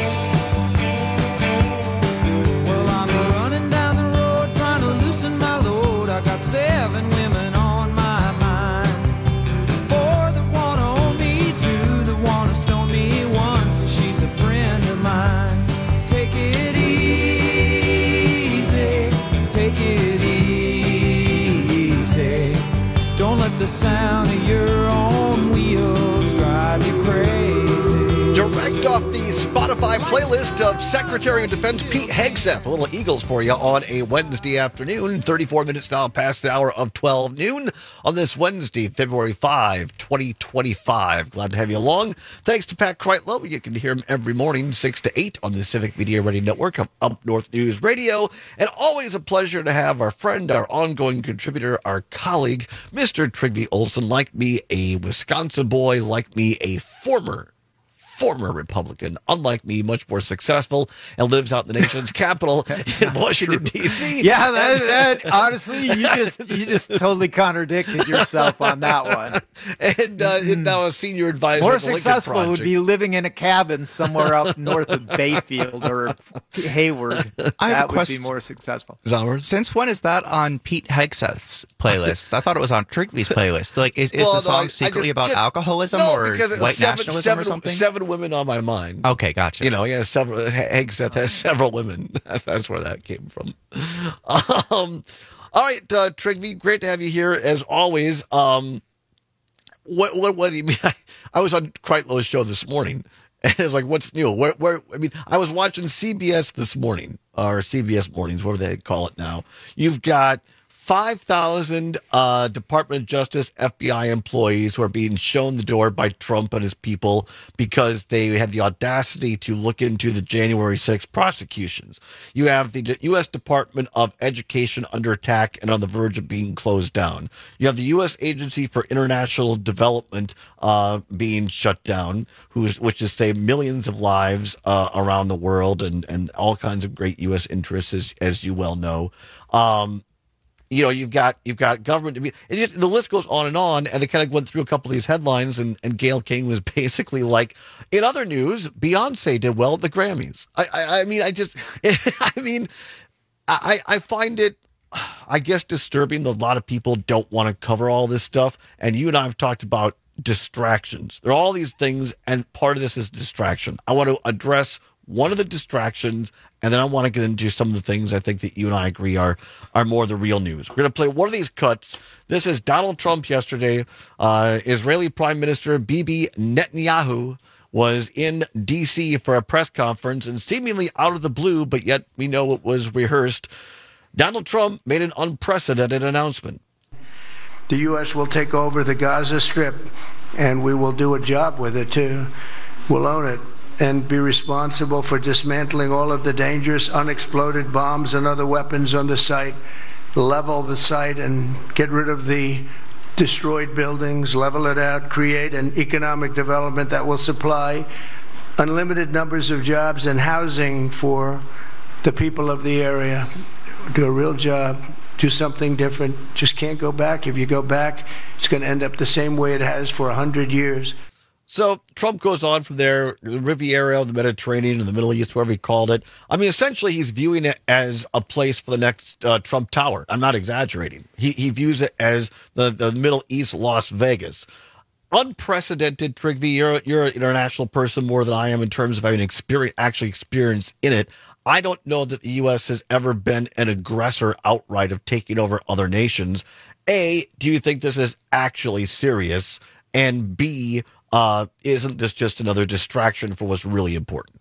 Well, I'm running down the road trying to loosen my load. I got seven women on my mind. Four that want to own me, two that want to stone me, one says she's a friend of mine. Take it easy, take it easy. Don't let the sound of your own wheels drive you crazy. Direct off the Spotify playlist of Secretary of Defense Pete Hegseth. A little Eagles for you on a Wednesday afternoon. thirty-four minutes now past the hour of twelve noon on this Wednesday, February fifth, twenty twenty-five. Glad to have you along. Thanks to Pat Kreitlow. You can hear him every morning, six to eight on the Civic Media Radio Network of Up North News Radio. And always a pleasure to have our friend, our ongoing contributor, our colleague, Mister Trygve Olsen. Like me, a Wisconsin boy. Like me, a former former Republican, unlike me, much more successful, and lives out in the nation's capital in Washington, D C Yeah, that, that honestly, you just you just totally contradicted yourself on that one. And uh, mm. now a senior advisor. More of the Lincoln successful Project. would be living in a cabin somewhere up north of Bayfield or Hayward. I have that a would question. be more successful. Since when is that on Pete Hegseth's playlist? I thought it was on Trygve's playlist. Like, is, is Well, the no, song I- I secretly just- about just- alcoholism no, or because it was white seven, nationalism seven, or something? Seven women on my mind. Okay, gotcha. You know, he has several. Hegseth has several women. That's, that's where that came from. Um, all right, uh, Trygve, great to have you here as always. Um, what, what, what do you mean? I, I was on Kreitlow's show this morning, and it was like, "What's new?" Where, where? I mean, I was watching C B S this morning, or C B S Mornings, whatever they call it now. You've got five thousand uh, Department of Justice, F B I employees who are being shown the door by Trump and his people because they had the audacity to look into the January sixth prosecutions. You have the U S Department of Education under attack and on the verge of being closed down. You have the U S Agency for International Development uh, being shut down, who's, which is saved millions of lives uh, around the world and, and all kinds of great U S interests, as, as you well know. Um, You know, you've got you've got government. I mean, it just, the list goes on and on. And they kind of went through a couple of these headlines, and, and Gayle King was basically like, in other news, Beyonce did well at the Grammys. I I, I mean, I just, I mean, I I find it, I guess, disturbing that a lot of people don't want to cover all this stuff. And you and I have talked about distractions. There are all these things, and part of this is distraction. I want to address one of the distractions, and then I want to get into some of the things I think that you and I agree are are more the real news. We're going to play one of these cuts. This is Donald Trump yesterday. Uh, Israeli Prime Minister Bibi Netanyahu was in D C for a press conference, and seemingly out of the blue, but yet we know it was rehearsed, Donald Trump made an unprecedented announcement. The U S will take over the Gaza Strip, and we will do a job with it, too. We'll own it and be responsible for dismantling all of the dangerous unexploded bombs and other weapons on the site, level the site and get rid of the destroyed buildings, level it out, create an economic development that will supply unlimited numbers of jobs and housing for the people of the area. Do a real job, do something different. Just can't go back. If you go back, it's going to end up the same way it has for one hundred years. So Trump goes on from there, the Riviera, the Mediterranean, and the Middle East, whatever he called it. I mean, essentially, he's viewing it as a place for the next uh, Trump Tower. I'm not exaggerating. He he views it as the, the Middle East Las Vegas. Unprecedented, Trygve. You're, you're an international person more than I am in terms of having experience, actually experience in it. I don't know that the U S has ever been an aggressor outright of taking over other nations. A, do you think this is actually serious? And B, Uh, isn't this just another distraction for what's really important?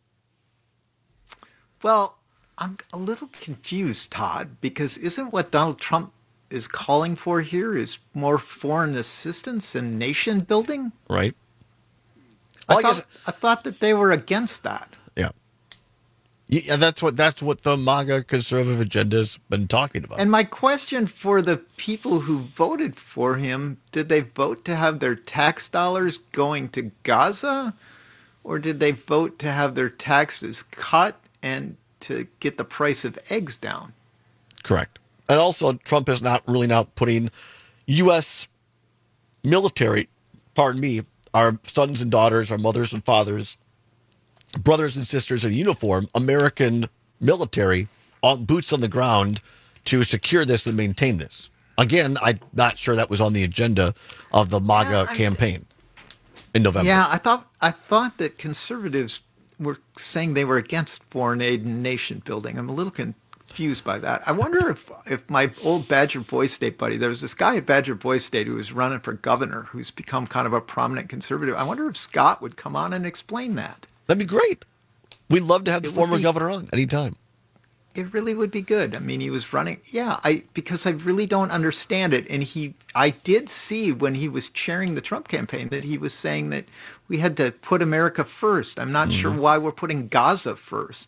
Well, I'm a little confused, Todd, because isn't what Donald Trump is calling for here is more foreign assistance and nation building? Right. I, Well, I thought, guess- I thought that they were against that. Yeah. Yeah, that's what that's what the MAGA conservative agenda's been talking about. And my question for the people who voted for him, did they vote to have their tax dollars going to Gaza? or did they vote to have their taxes cut and to get the price of eggs down? Correct. And also, Trump is not really now putting U S military, pardon me, our sons and daughters, our mothers and fathers, brothers and sisters in uniform, American military, on boots on the ground to secure this and maintain this. Again, I'm not sure that was on the agenda of the MAGA Yeah, I- campaign in November. Yeah, I thought I thought that conservatives were saying they were against foreign aid and nation building. I'm a little confused by that. I wonder if if my old Badger Boy State buddy, there was this guy at Badger Boy State who was running for governor, who's become kind of a prominent conservative. I wonder if Scott would come on and explain that. That'd be great. We'd love to have the It would former be- governor on anytime. It really would be good. I mean, he was running, yeah, I because I really don't understand it. And he, I did see when he was chairing the Trump campaign that he was saying that we had to put America first. I'm not sure why we're putting Gaza first.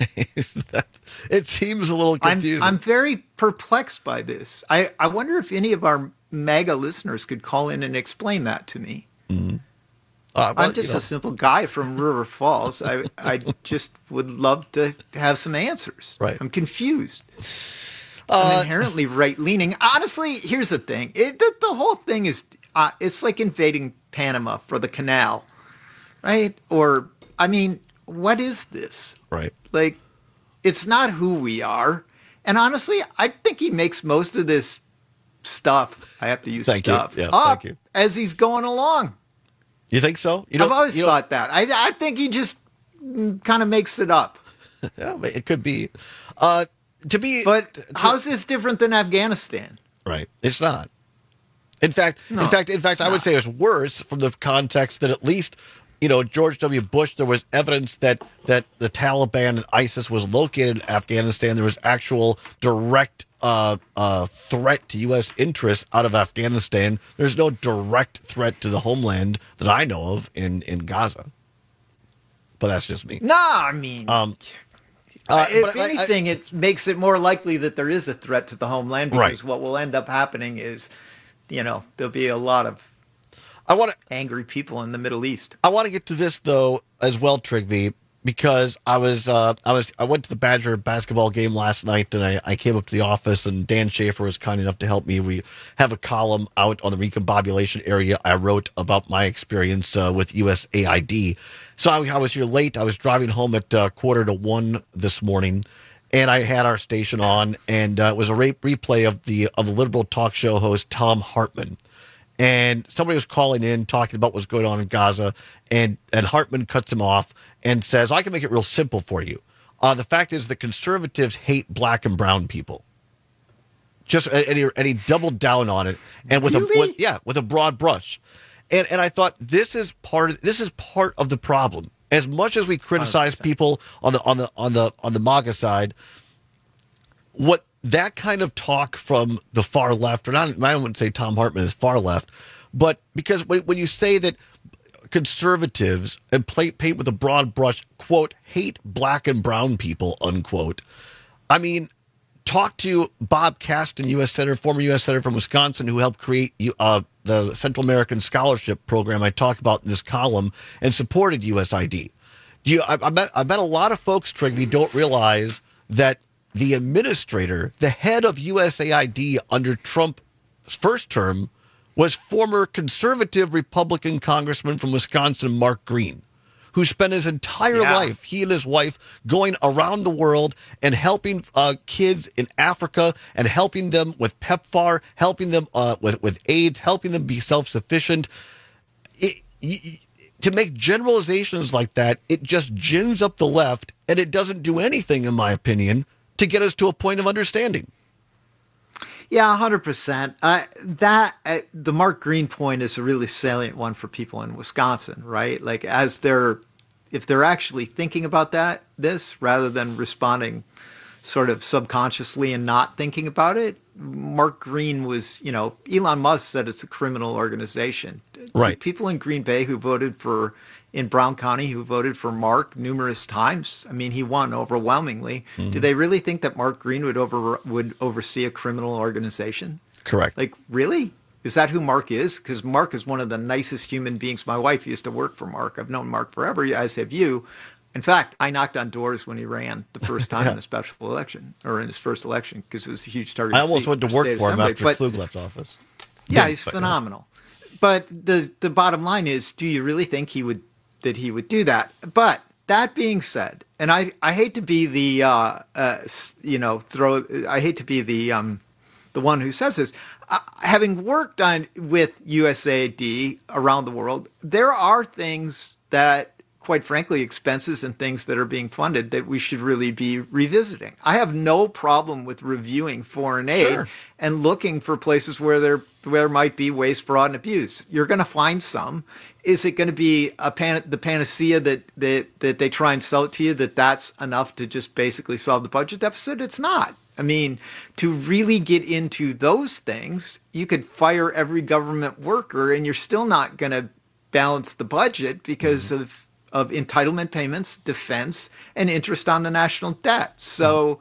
It seems a little confusing. I'm, I'm very perplexed by this. I, I wonder if any of our MAGA listeners could call in and explain that to me. Mm-hmm. Uh, well, I'm just you know. a simple guy from River Falls. I I just would love to have some answers. Right. I'm confused. Uh, I'm inherently right-leaning. Honestly, here's the thing. It, the, the whole thing is, uh, it's like invading Panama for the canal, right? Or, I mean, what is this? Right. Like, it's not who we are. And honestly, I think he makes most of this stuff, I have to use Thank you. stuff, Yeah, up thank you. as he's going along. You think so? You I've don't- always you don't- thought that. I, I think he just kind of makes it up. Yeah, it could be. Uh, to be, But to- how's this different than Afghanistan? Right. It's not. In fact, No, in fact, in fact, I would say it's worse from the context that at least, you know, George W. Bush, there was evidence that that the Taliban and ISIS was located in Afghanistan. There was actual direct uh, uh, threat to U S interests out of Afghanistan. There's no direct threat to the homeland that I know of in, in Gaza. But that's just me. No, I mean, Um, uh, if but I- I- anything, it makes it more likely that there is a threat to the homeland because Right. what will end up happening is, you know, there'll be a lot of I want to angry people in the Middle East. I want to get to this though as well, Trigby, because I was uh, I was I went to the Badger basketball game last night, and I, I came up to the office, and Dan Schaefer was kind enough to help me. We have a column out on the recombobulation area. I wrote about my experience uh, with U S A I D. So I, I was here late. I was driving home at uh, quarter to one this morning, and I had our station on, and uh, it was a re- replay of the of the liberal talk show host Thom Hartmann. And somebody was calling in talking about what's going on in Gaza, and, and Hartman cuts him off and says, I can make it real simple for you. Uh, the fact is that conservatives hate black and brown people. Just and he, and he doubled down on it, and with a with, yeah with a broad brush, and and I thought this is part of, this is part of the problem. As much as we criticize people on the on the on the on the MAGA side, what that kind of talk from the far left, or not, I wouldn't say Thom Hartmann is far left, but because when, when you say that conservatives and play, paint with a broad brush, quote, hate black and brown people, unquote, I mean, talk to Bob Caston, U S Senator, former U S Senator from Wisconsin, who helped create uh, the Central American Scholarship Program I talked about in this column and supported U S A I D. You, I, I, bet, I bet a lot of folks, Trigby, don't realize that the administrator, the head of U S A I D under Trump's first term, was former conservative Republican congressman from Wisconsin, Mark Green, who spent his entire Yeah. life, he and his wife, going around the world and helping uh, kids in Africa and helping them with PEPFAR, helping them uh, with, with AIDS, helping them be self-sufficient. It, y- to make generalizations like that, it just gins up the left, and it doesn't do anything, in my opinion, to get us to a point of understanding. Yeah, one hundred percent. Uh, that uh, the Mark Green point is a really salient one for people in Wisconsin, right? Like as they're, if they're actually thinking about that, this rather than responding sort of subconsciously and not thinking about it, Mark Green was, you know, Elon Musk said it's a criminal organization. Right. People in Green Bay who voted for, in Brown County, who voted for Mark numerous times. I mean, he won overwhelmingly. Mm-hmm. Do they really think that Mark Green would over would oversee a criminal organization? Correct. Like, really? Is that who Mark is? Because Mark is one of the nicest human beings. My wife used to work for Mark. I've known Mark forever, as have you. In fact, I knocked on doors when he ran the first time yeah. in a special election, or in his first election, because it was a huge target. I almost seat went to for work State for him Assembly. after But, Klug left office. yeah, Didn't, he's but, phenomenal. But the the bottom line is, do you really think he would that he would do that? But that being said, and I, I hate to be the uh, uh, you know throw I hate to be the um, the one who says this. Uh, having worked on with U S A I D around the world, there are things that, quite frankly, expenses and things that are being funded that we should really be revisiting. I have no problem with reviewing foreign aid Sure. and looking for places where there where there might be waste, fraud, and abuse. You're going to find some. Is it going to be a pan, the panacea that, that that they try and sell it to you, that that's enough to just basically solve the budget deficit? It's not. I mean, to really get into those things, you could fire every government worker and you're still not going to balance the budget because mm-hmm. of of entitlement payments, defense, and interest on the national debt. So,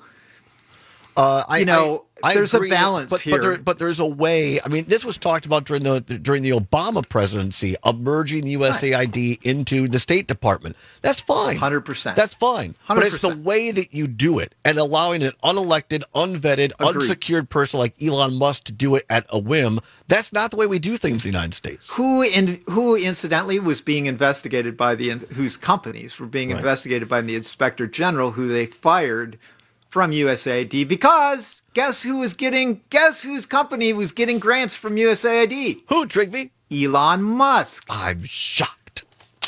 uh, I, you know, I, I there's agree, a balance but, here. But, there, but there's a way. I mean, this was talked about during the during the Obama presidency of merging U S A I D right. into the State Department. That's fine. one hundred percent. That's fine. one hundred percent. But it's the way that you do it and allowing an unelected, unvetted, Agreed. unsecured person like Elon Musk to do it at a whim. That's not the way we do things in the United States. Who, in, who incidentally, was being investigated by the, whose companies were being Right. investigated by the Inspector General, who they fired from U S A I D because guess who was getting, guess whose company was getting grants from U S A I D? Who, Trigby? Elon Musk. I'm shocked.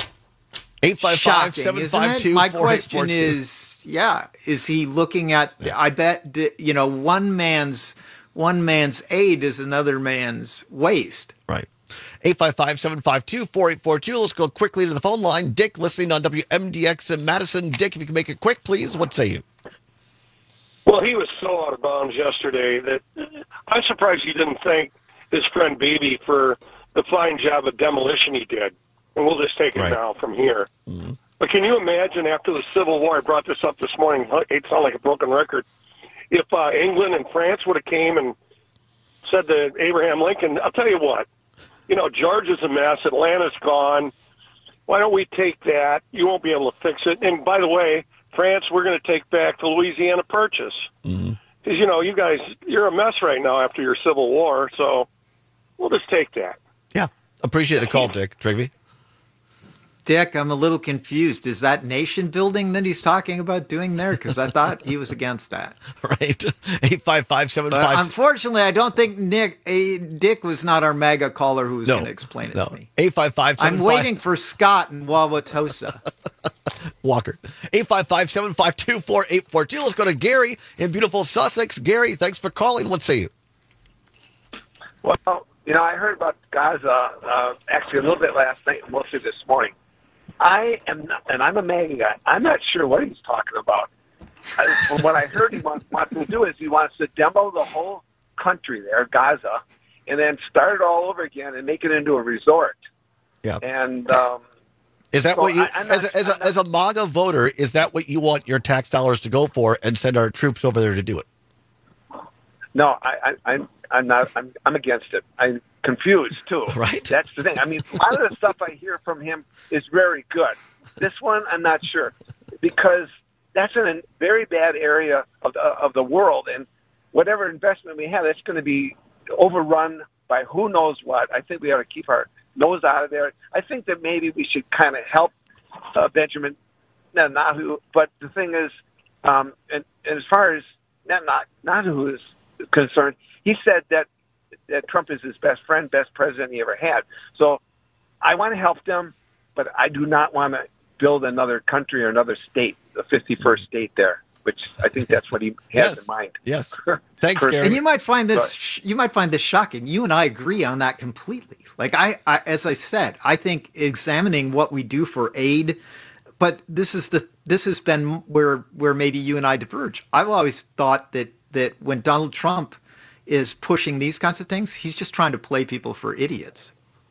eight five five, seven five two, My four eight four question two. is, yeah, is he looking at, I bet, you know, one man's, one man's aid is another man's waste. Right. eight five five, seven five two, four eight four two. Let's go quickly to the phone line. Dick, listening on W M D X in Madison. Dick, if you can make it quick, please. What say you? Well, he was so out of bounds yesterday that I'm surprised he didn't thank his friend Beebe for the fine job of demolition he did. And we'll just take it Right. now from here. Mm-hmm. But can you imagine after the Civil War, I brought this up this morning, it sounded like a broken record, if uh, England and France would have came and said to Abraham Lincoln, I'll tell you what, you know, Georgia's a mess, Atlanta's gone, why don't we take that? You won't be able to fix it. And by the way, France, we're going to take back the Louisiana Purchase. Because, mm-hmm. you know, you guys, you're a mess right now after your Civil War, so we'll just take that. Yeah. Appreciate the call, Dick. Trigby? Dick, I'm a little confused. Is that nation building that he's talking about doing there? Because I thought he was against that. Right. eight five five, seven five two. But unfortunately, I don't think Nick, eh, Dick was not our mega caller who was No, going to explain it no. to me. eight five five, seven five two. I'm waiting for Scott in Wauwatosa. Walker. eight five five, seven five two, four eight four two. Let's go to Gary in beautiful Sussex. Gary, thanks for calling. What say you? Well, you know, I heard about Gaza uh, actually a little bit last night and mostly this morning. I am not, and I'm a MAGA guy, I'm not sure what he's talking about. I, from what I heard he wants, wants to do is he wants to demo the whole country there, Gaza, and then start it all over again and make it into a resort. Yeah. And um, Is that so what you, I, I'm not, as, a, as, a, as a MAGA voter, is that what you want your tax dollars to go for and send our troops over there to do it? No, I, I, I'm I'm not. I'm I'm against it. I'm confused too. Right. That's the thing. I mean, a lot of the stuff I hear from him is very good. This one, I'm not sure, because that's in a very bad area of the, of the world, and whatever investment we have, that's going to be overrun by who knows what. I think we ought to keep our nose out of there. I think that maybe we should kind of help uh, Benjamin Netanyahu. But the thing is, um, and, and as far as Netanyahu is concerned, he said that, that Trump is his best friend, best president he ever had. So I want to help them, but I do not want to build another country or another state, the fifty-first state there, which I think that's what he has Yes. in mind. Yes. Thanks, Gary. And you might find this you might find this shocking. You and I agree on that completely. Like I, I as I said, I think examining what we do for aid, but this is the this has been where where maybe you and I diverge. I've always thought that that when Donald Trump is pushing these kinds of things, he's just trying to play people for idiots.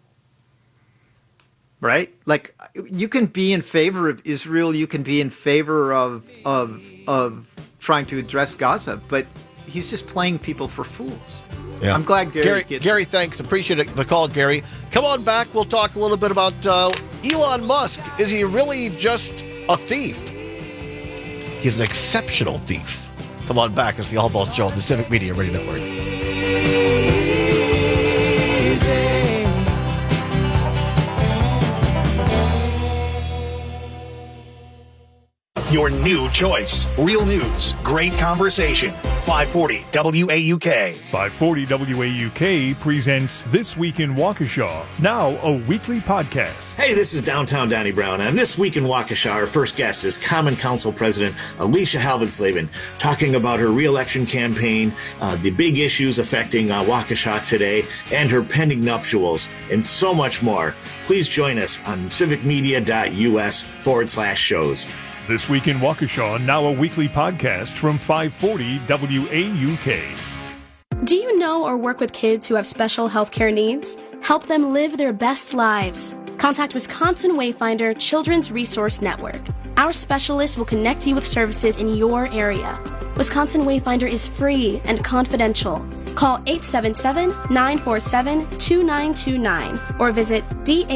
Right? Like you can be in favor of Israel, you can be in favor of of of trying to address Gaza, but he's just playing people for fools. Yeah. I'm glad Gary Gary, gets Gary, thanks. Appreciate it, the call, Gary. Come on back. We'll talk a little bit about uh, Elon Musk. Is he really just a thief? He's an exceptional thief. Come on back. It's the All Balls Show on the Civic Media Radio Network. Your new choice. Real news. Great conversation. five forty W A U K. five forty W A U K presents This Week in Waukesha, now a weekly podcast. Hey, this is Downtown Donnie Brown, and this week in Waukesha, our first guest is Common Council President Alicia Halvin-Slavin, talking about her re-election campaign, uh, the big issues affecting uh, Waukesha today, and her pending nuptials, and so much more. Please join us on civicmedia.us forward slash shows. This Week in Waukesha, now a weekly podcast from five forty W A U K. Do you know or work with kids who have special healthcare needs? Help them live their best lives. Contact Wisconsin Wayfinder Children's Resource Network. Our specialists will connect you with services in your area. Wisconsin Wayfinder is free and confidential. Call eight seven seven, nine four seven, two nine two nine or visit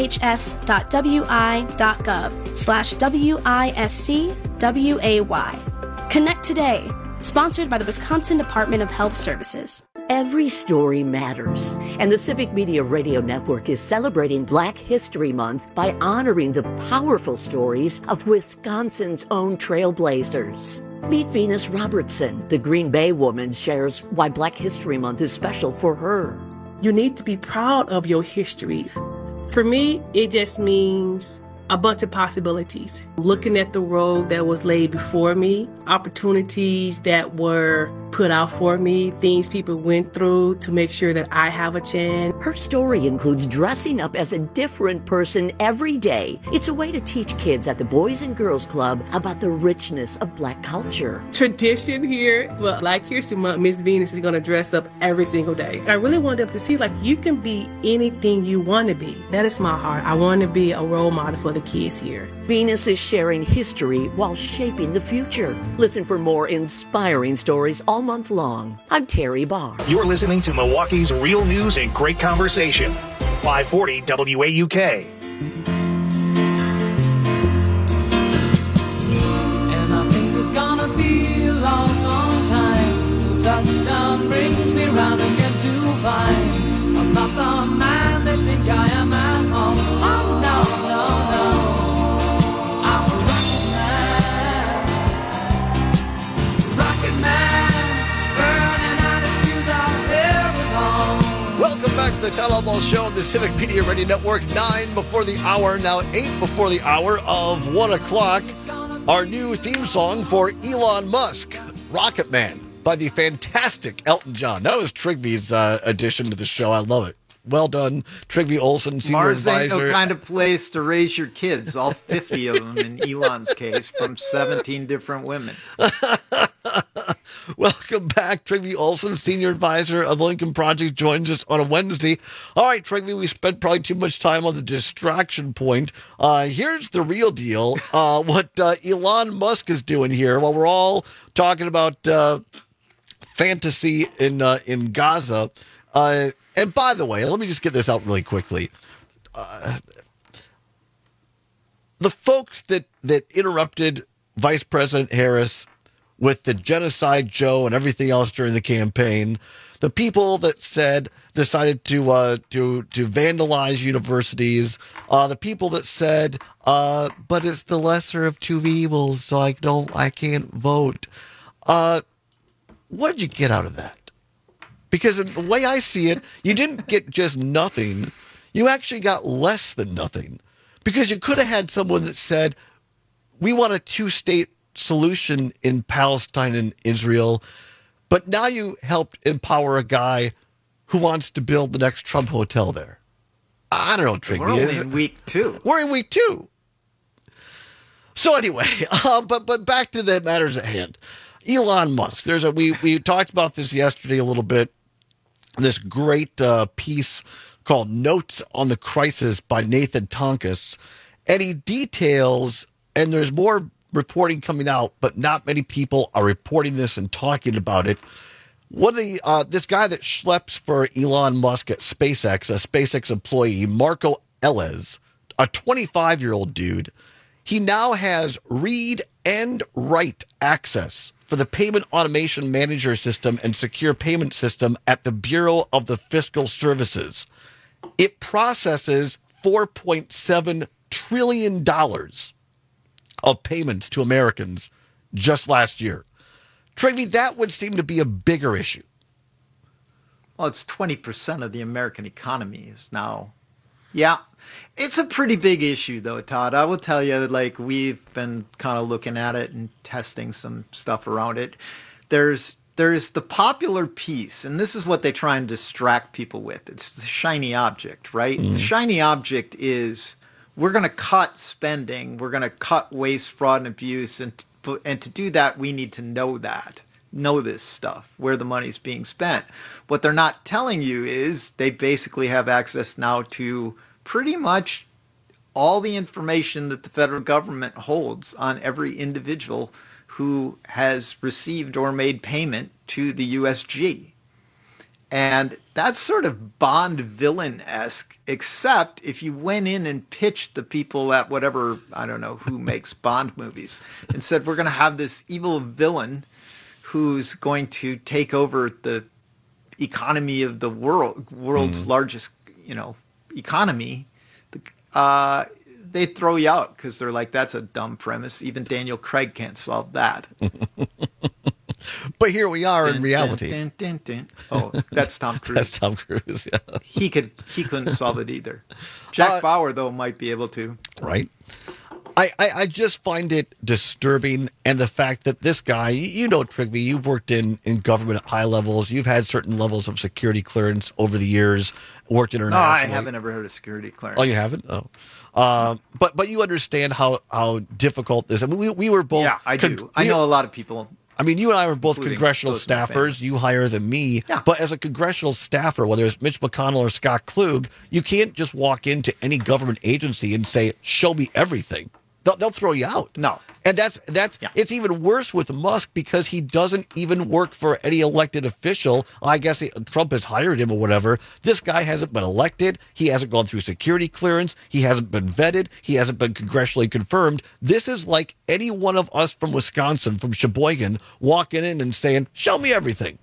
dhs.wi.gov slash W-I-S-C-W-A-Y. Connect today. Sponsored by the Wisconsin Department of Health Services. Every story matters, and the Civic Media Radio Network is celebrating Black History Month by honoring the powerful stories of Wisconsin's own trailblazers. Meet Venus Robertson. The Green Bay woman shares why Black History Month is special for her. You need to be proud of your history. For me, it just means a bunch of possibilities. Looking at the road that was laid before me, opportunities that were put out for me, things people went through to make sure that I have a chance. Her story includes dressing up as a different person every day. It's a way to teach kids at the Boys and Girls Club about the richness of Black culture. Tradition here, but Black History Month, Miss Venus is going to dress up every single day. I really wanted them to see, like, you can be anything you want to be. That is my heart. I want to be a role model for the kids here. Venus is sharing history while shaping the future. Listen for more inspiring stories all month long. I'm Terry Barr. You're listening to Milwaukee's real news and great conversation. five forty W A U K. And I think it's gonna be a long, long time till touchdown brings me round again to find I'm not the man they think I am at home. Oh, no, no, no. I'm a rocket man, rocket man, burning out his fuse out there with home. Welcome back to the Town Hall Ball Show on the Civic Media Radio Network. Nine before the hour, now eight before the hour of one o'clock. Our new theme song for Elon Musk, Rocket Man, by the fantastic Elton John. That was Trigvy's uh, addition to the show. I love it. Well done, Trigby Olson, senior Mars ain't advisor. no kind of place to raise your kids, all fifty of them in Elon's case, from seventeen different women. Welcome back. Trigby Olson, senior advisor of the Lincoln Project, joins us on a Wednesday. All right, Trigby, we spent probably too much time on the distraction point. Uh, here's the real deal. Uh, what uh, Elon Musk is doing here, while we're all talking about uh, fantasy in uh, in Gaza. Uh, and by the way, let me just get this out really quickly. Uh, the folks that, that interrupted Vice President Harris with the genocide Joe and everything else during the campaign, the people that said decided to uh, to to vandalize universities, uh, the people that said, uh, but it's the lesser of two evils, so I don't, I can't vote. Uh, what did you get out of that? Because the way I see it, you didn't get just nothing. You actually got less than nothing. Because you could have had someone that said, we want a two-state solution in Palestine and Israel, but now you helped empower a guy who wants to build the next Trump hotel there. I don't know, Trigby. We're only in week two. We're in week two. So anyway, uh, but but back to the matters at hand. Elon Musk. There's a we we talked about this yesterday a little bit. This great uh, piece called "Notes on the Crisis" by Nathan Tonkus, and he details. And there's more reporting coming out, but not many people are reporting this and talking about it. What the uh, this guy that schleps for Elon Musk at SpaceX, a SpaceX employee, Marco Ellis, a twenty-five-year-old dude, he now has read and write access for the Payment Automation Manager System and Secure Payment System at the Bureau of the Fiscal Services. It processes four point seven trillion dollars of payments to Americans just last year. Trigby, that would seem to be a bigger issue. Well, it's twenty percent of the American economy is now. Yeah, it's a pretty big issue, though, Todd. I will tell you, like, we've been kind of looking at it and testing some stuff around it. There's there's the popular piece, and this is what they try and distract people with. It's the shiny object, right? Mm. The shiny object is we're going to cut spending, we're going to cut waste, fraud, and abuse, and and to do that, we need to know that, know this stuff, where the money's being spent. What they're not telling you is they basically have access now to pretty much all the information that the federal government holds on every individual who has received or made payment to the U S G. And that's sort of Bond villain-esque, except if you went in and pitched the people at whatever, I don't know, who makes Bond movies, and said, we're going to have this evil villain who's going to take over the economy of the world, world's mm. largest, you know, economy, uh, they'd throw you out because they're like, that's a dumb premise. Even Daniel Craig can't solve that. But here we are dun, in reality. Dun, dun, dun, dun. Oh, that's Tom Cruise. That's Tom Cruise, yeah. He could he couldn't solve it either. Jack uh, Bauer, though, might be able to. Right. I, I, I just find it disturbing, and the fact that this guy, you know, Trigby, you've worked in, in government at high levels. You've had certain levels of security clearance over the years, worked internationally. No, I haven't ever heard of security clearance. Oh, you haven't? Oh. Um, but but you understand how, how difficult this is. I mean, we, we were both. Yeah, I do. Con- I know a lot of people. I mean, you and I were both congressional staffers. You higher than me. Yeah. But as a congressional staffer, whether it's Mitch McConnell or Scott Klug, you can't just walk into any government agency and say, show me everything. They'll, they'll throw you out. No. And that's that's yeah. It's even worse with Musk because he doesn't even work for any elected official. I guess he, Trump has hired him or whatever. This guy hasn't been elected. He hasn't gone through security clearance. He hasn't been vetted. He hasn't been congressionally confirmed. This is like any one of us from Wisconsin, from Sheboygan, walking in and saying, show me everything.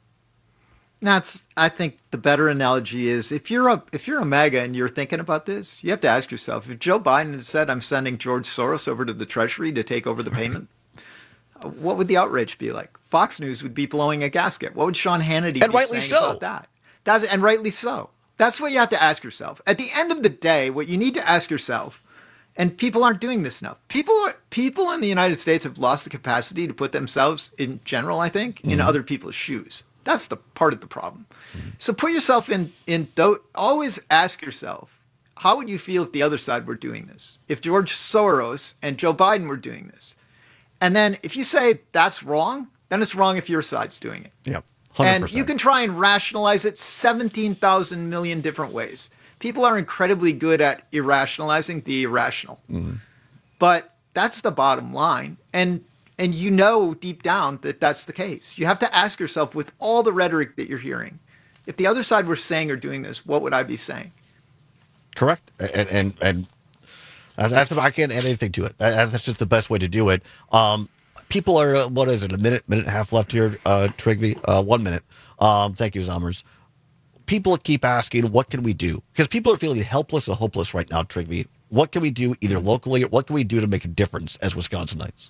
That's, I think the better analogy is if you're a if you're a MAGA and you're thinking about this, you have to ask yourself, if Joe Biden had said, I'm sending George Soros over to the Treasury to take over the payment, what would the outrage be like? Fox News would be blowing a gasket. What would Sean Hannity and be rightly saying so. about that? That's, and rightly so. That's what you have to ask yourself. At the end of the day, what you need to ask yourself, and people aren't doing this enough, people are, people in the United States have lost the capacity to put themselves, in general, I think, mm-hmm. in other people's shoes. That's the part of the problem. So put yourself in, in th- always ask yourself, how would you feel if the other side were doing this? If George Soros and Joe Biden were doing this? And then if you say that's wrong, then it's wrong if your side's doing it. Yep. one hundred percent. And you can try and rationalize it seventeen thousand million different ways. People are incredibly good at irrationalizing the irrational. Mm-hmm. But that's the bottom line. And And you know deep down that that's the case. You have to ask yourself, with all the rhetoric that you're hearing, if the other side were saying or doing this, what would I be saying? Correct. And and, and that's, I can't add anything to it. That, that's just the best way to do it. Um, people are, uh, what is it, a minute, minute and a half left here, uh, Trigby? Uh, one minute. Um, thank you, Zommers. People keep asking, what can we do? Because people are feeling helpless and hopeless right now, Trigby. What can we do either locally or what can we do to make a difference as Wisconsinites?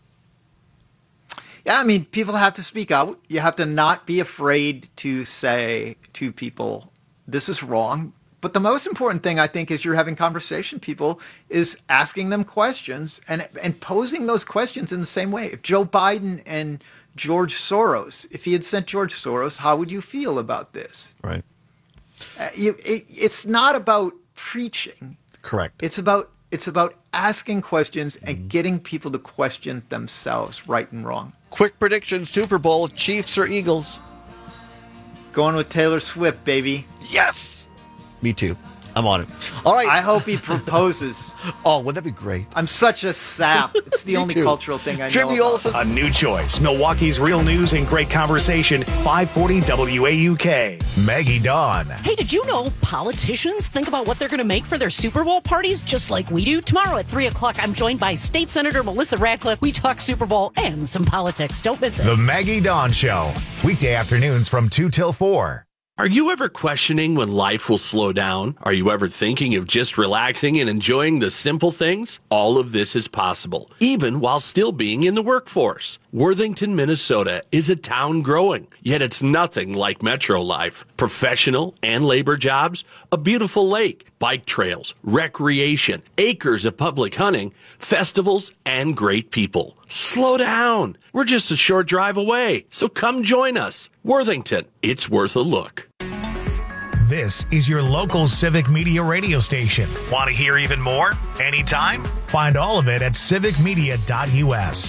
Yeah, I mean, people have to speak out. You have to not be afraid to say to people, this is wrong. But the most important thing, I think, is you're having conversation, people, is asking them questions and, and posing those questions in the same way. If Joe Biden and George Soros, if he had sent George Soros, how would you feel about this? Right. Uh, you, it, it's not about preaching. Correct. It's about it's about asking questions and mm-hmm. getting people to question themselves, right and wrong. Quick prediction, Super Bowl, Chiefs or Eagles? Going with Taylor Swift, baby. Yes! Me too. I'm on it. All right. I hope he proposes. Oh, would that be great? I'm such a sap. It's the Me only too. cultural thing I Jimmy know Olsen. about. A new choice. Milwaukee's real news and great conversation. five forty W A U K. Maggie Dawn. Hey, did you know politicians think about what they're going to make for their Super Bowl parties just like we do? Tomorrow at three o'clock, I'm joined by State Senator Melissa Radcliffe. We talk Super Bowl and some politics. Don't miss it. The Maggie Dawn Show. Weekday afternoons from two till four. Are you ever questioning when life will slow down? Are you ever thinking of just relaxing and enjoying the simple things? All of this is possible, even while still being in the workforce. Worthington, Minnesota is a town growing, yet it's nothing like metro life. Professional and labor jobs, a beautiful lake, bike trails, recreation, acres of public hunting, festivals, and great people. Slow down. We're just a short drive away, so come join us. Worthington, it's worth a look. This is your local Civic Media radio station. Want to hear even more? Anytime? Find all of it at civic media dot U S.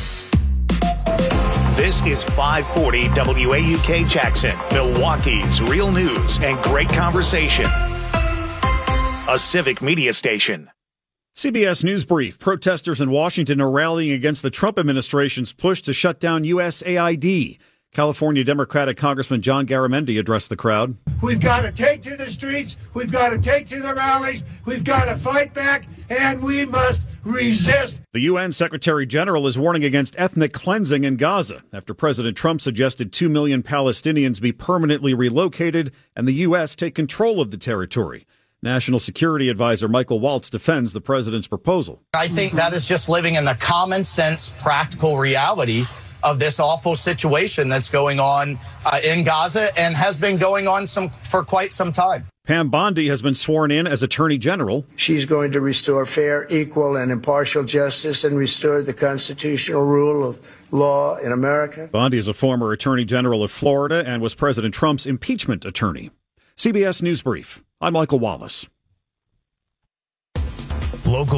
This is five forty W A U K Jackson, Milwaukee's real news and great conversation. A Civic Media station. C B S News Brief. Protesters in Washington are rallying against the Trump administration's push to shut down U S A I D. California Democratic Congressman John Garamendi addressed the crowd. We've got to take to the streets. We've got to take to the rallies. We've got to fight back, and we must resist. The U N Secretary General is warning against ethnic cleansing in Gaza after President Trump suggested two million Palestinians be permanently relocated and the U S take control of the territory. National Security Advisor Michael Waltz defends the president's proposal. I think that is just living in the common sense, practical reality of this awful situation that's going on uh, in Gaza and has been going on some for quite some time. Pam Bondi has been sworn in as Attorney General. She's going to restore fair, equal, and impartial justice and restore the constitutional rule of law in America. Bondi is a former Attorney General of Florida and was President Trump's impeachment attorney. C B S News Brief. I'm Michael Wallace. Local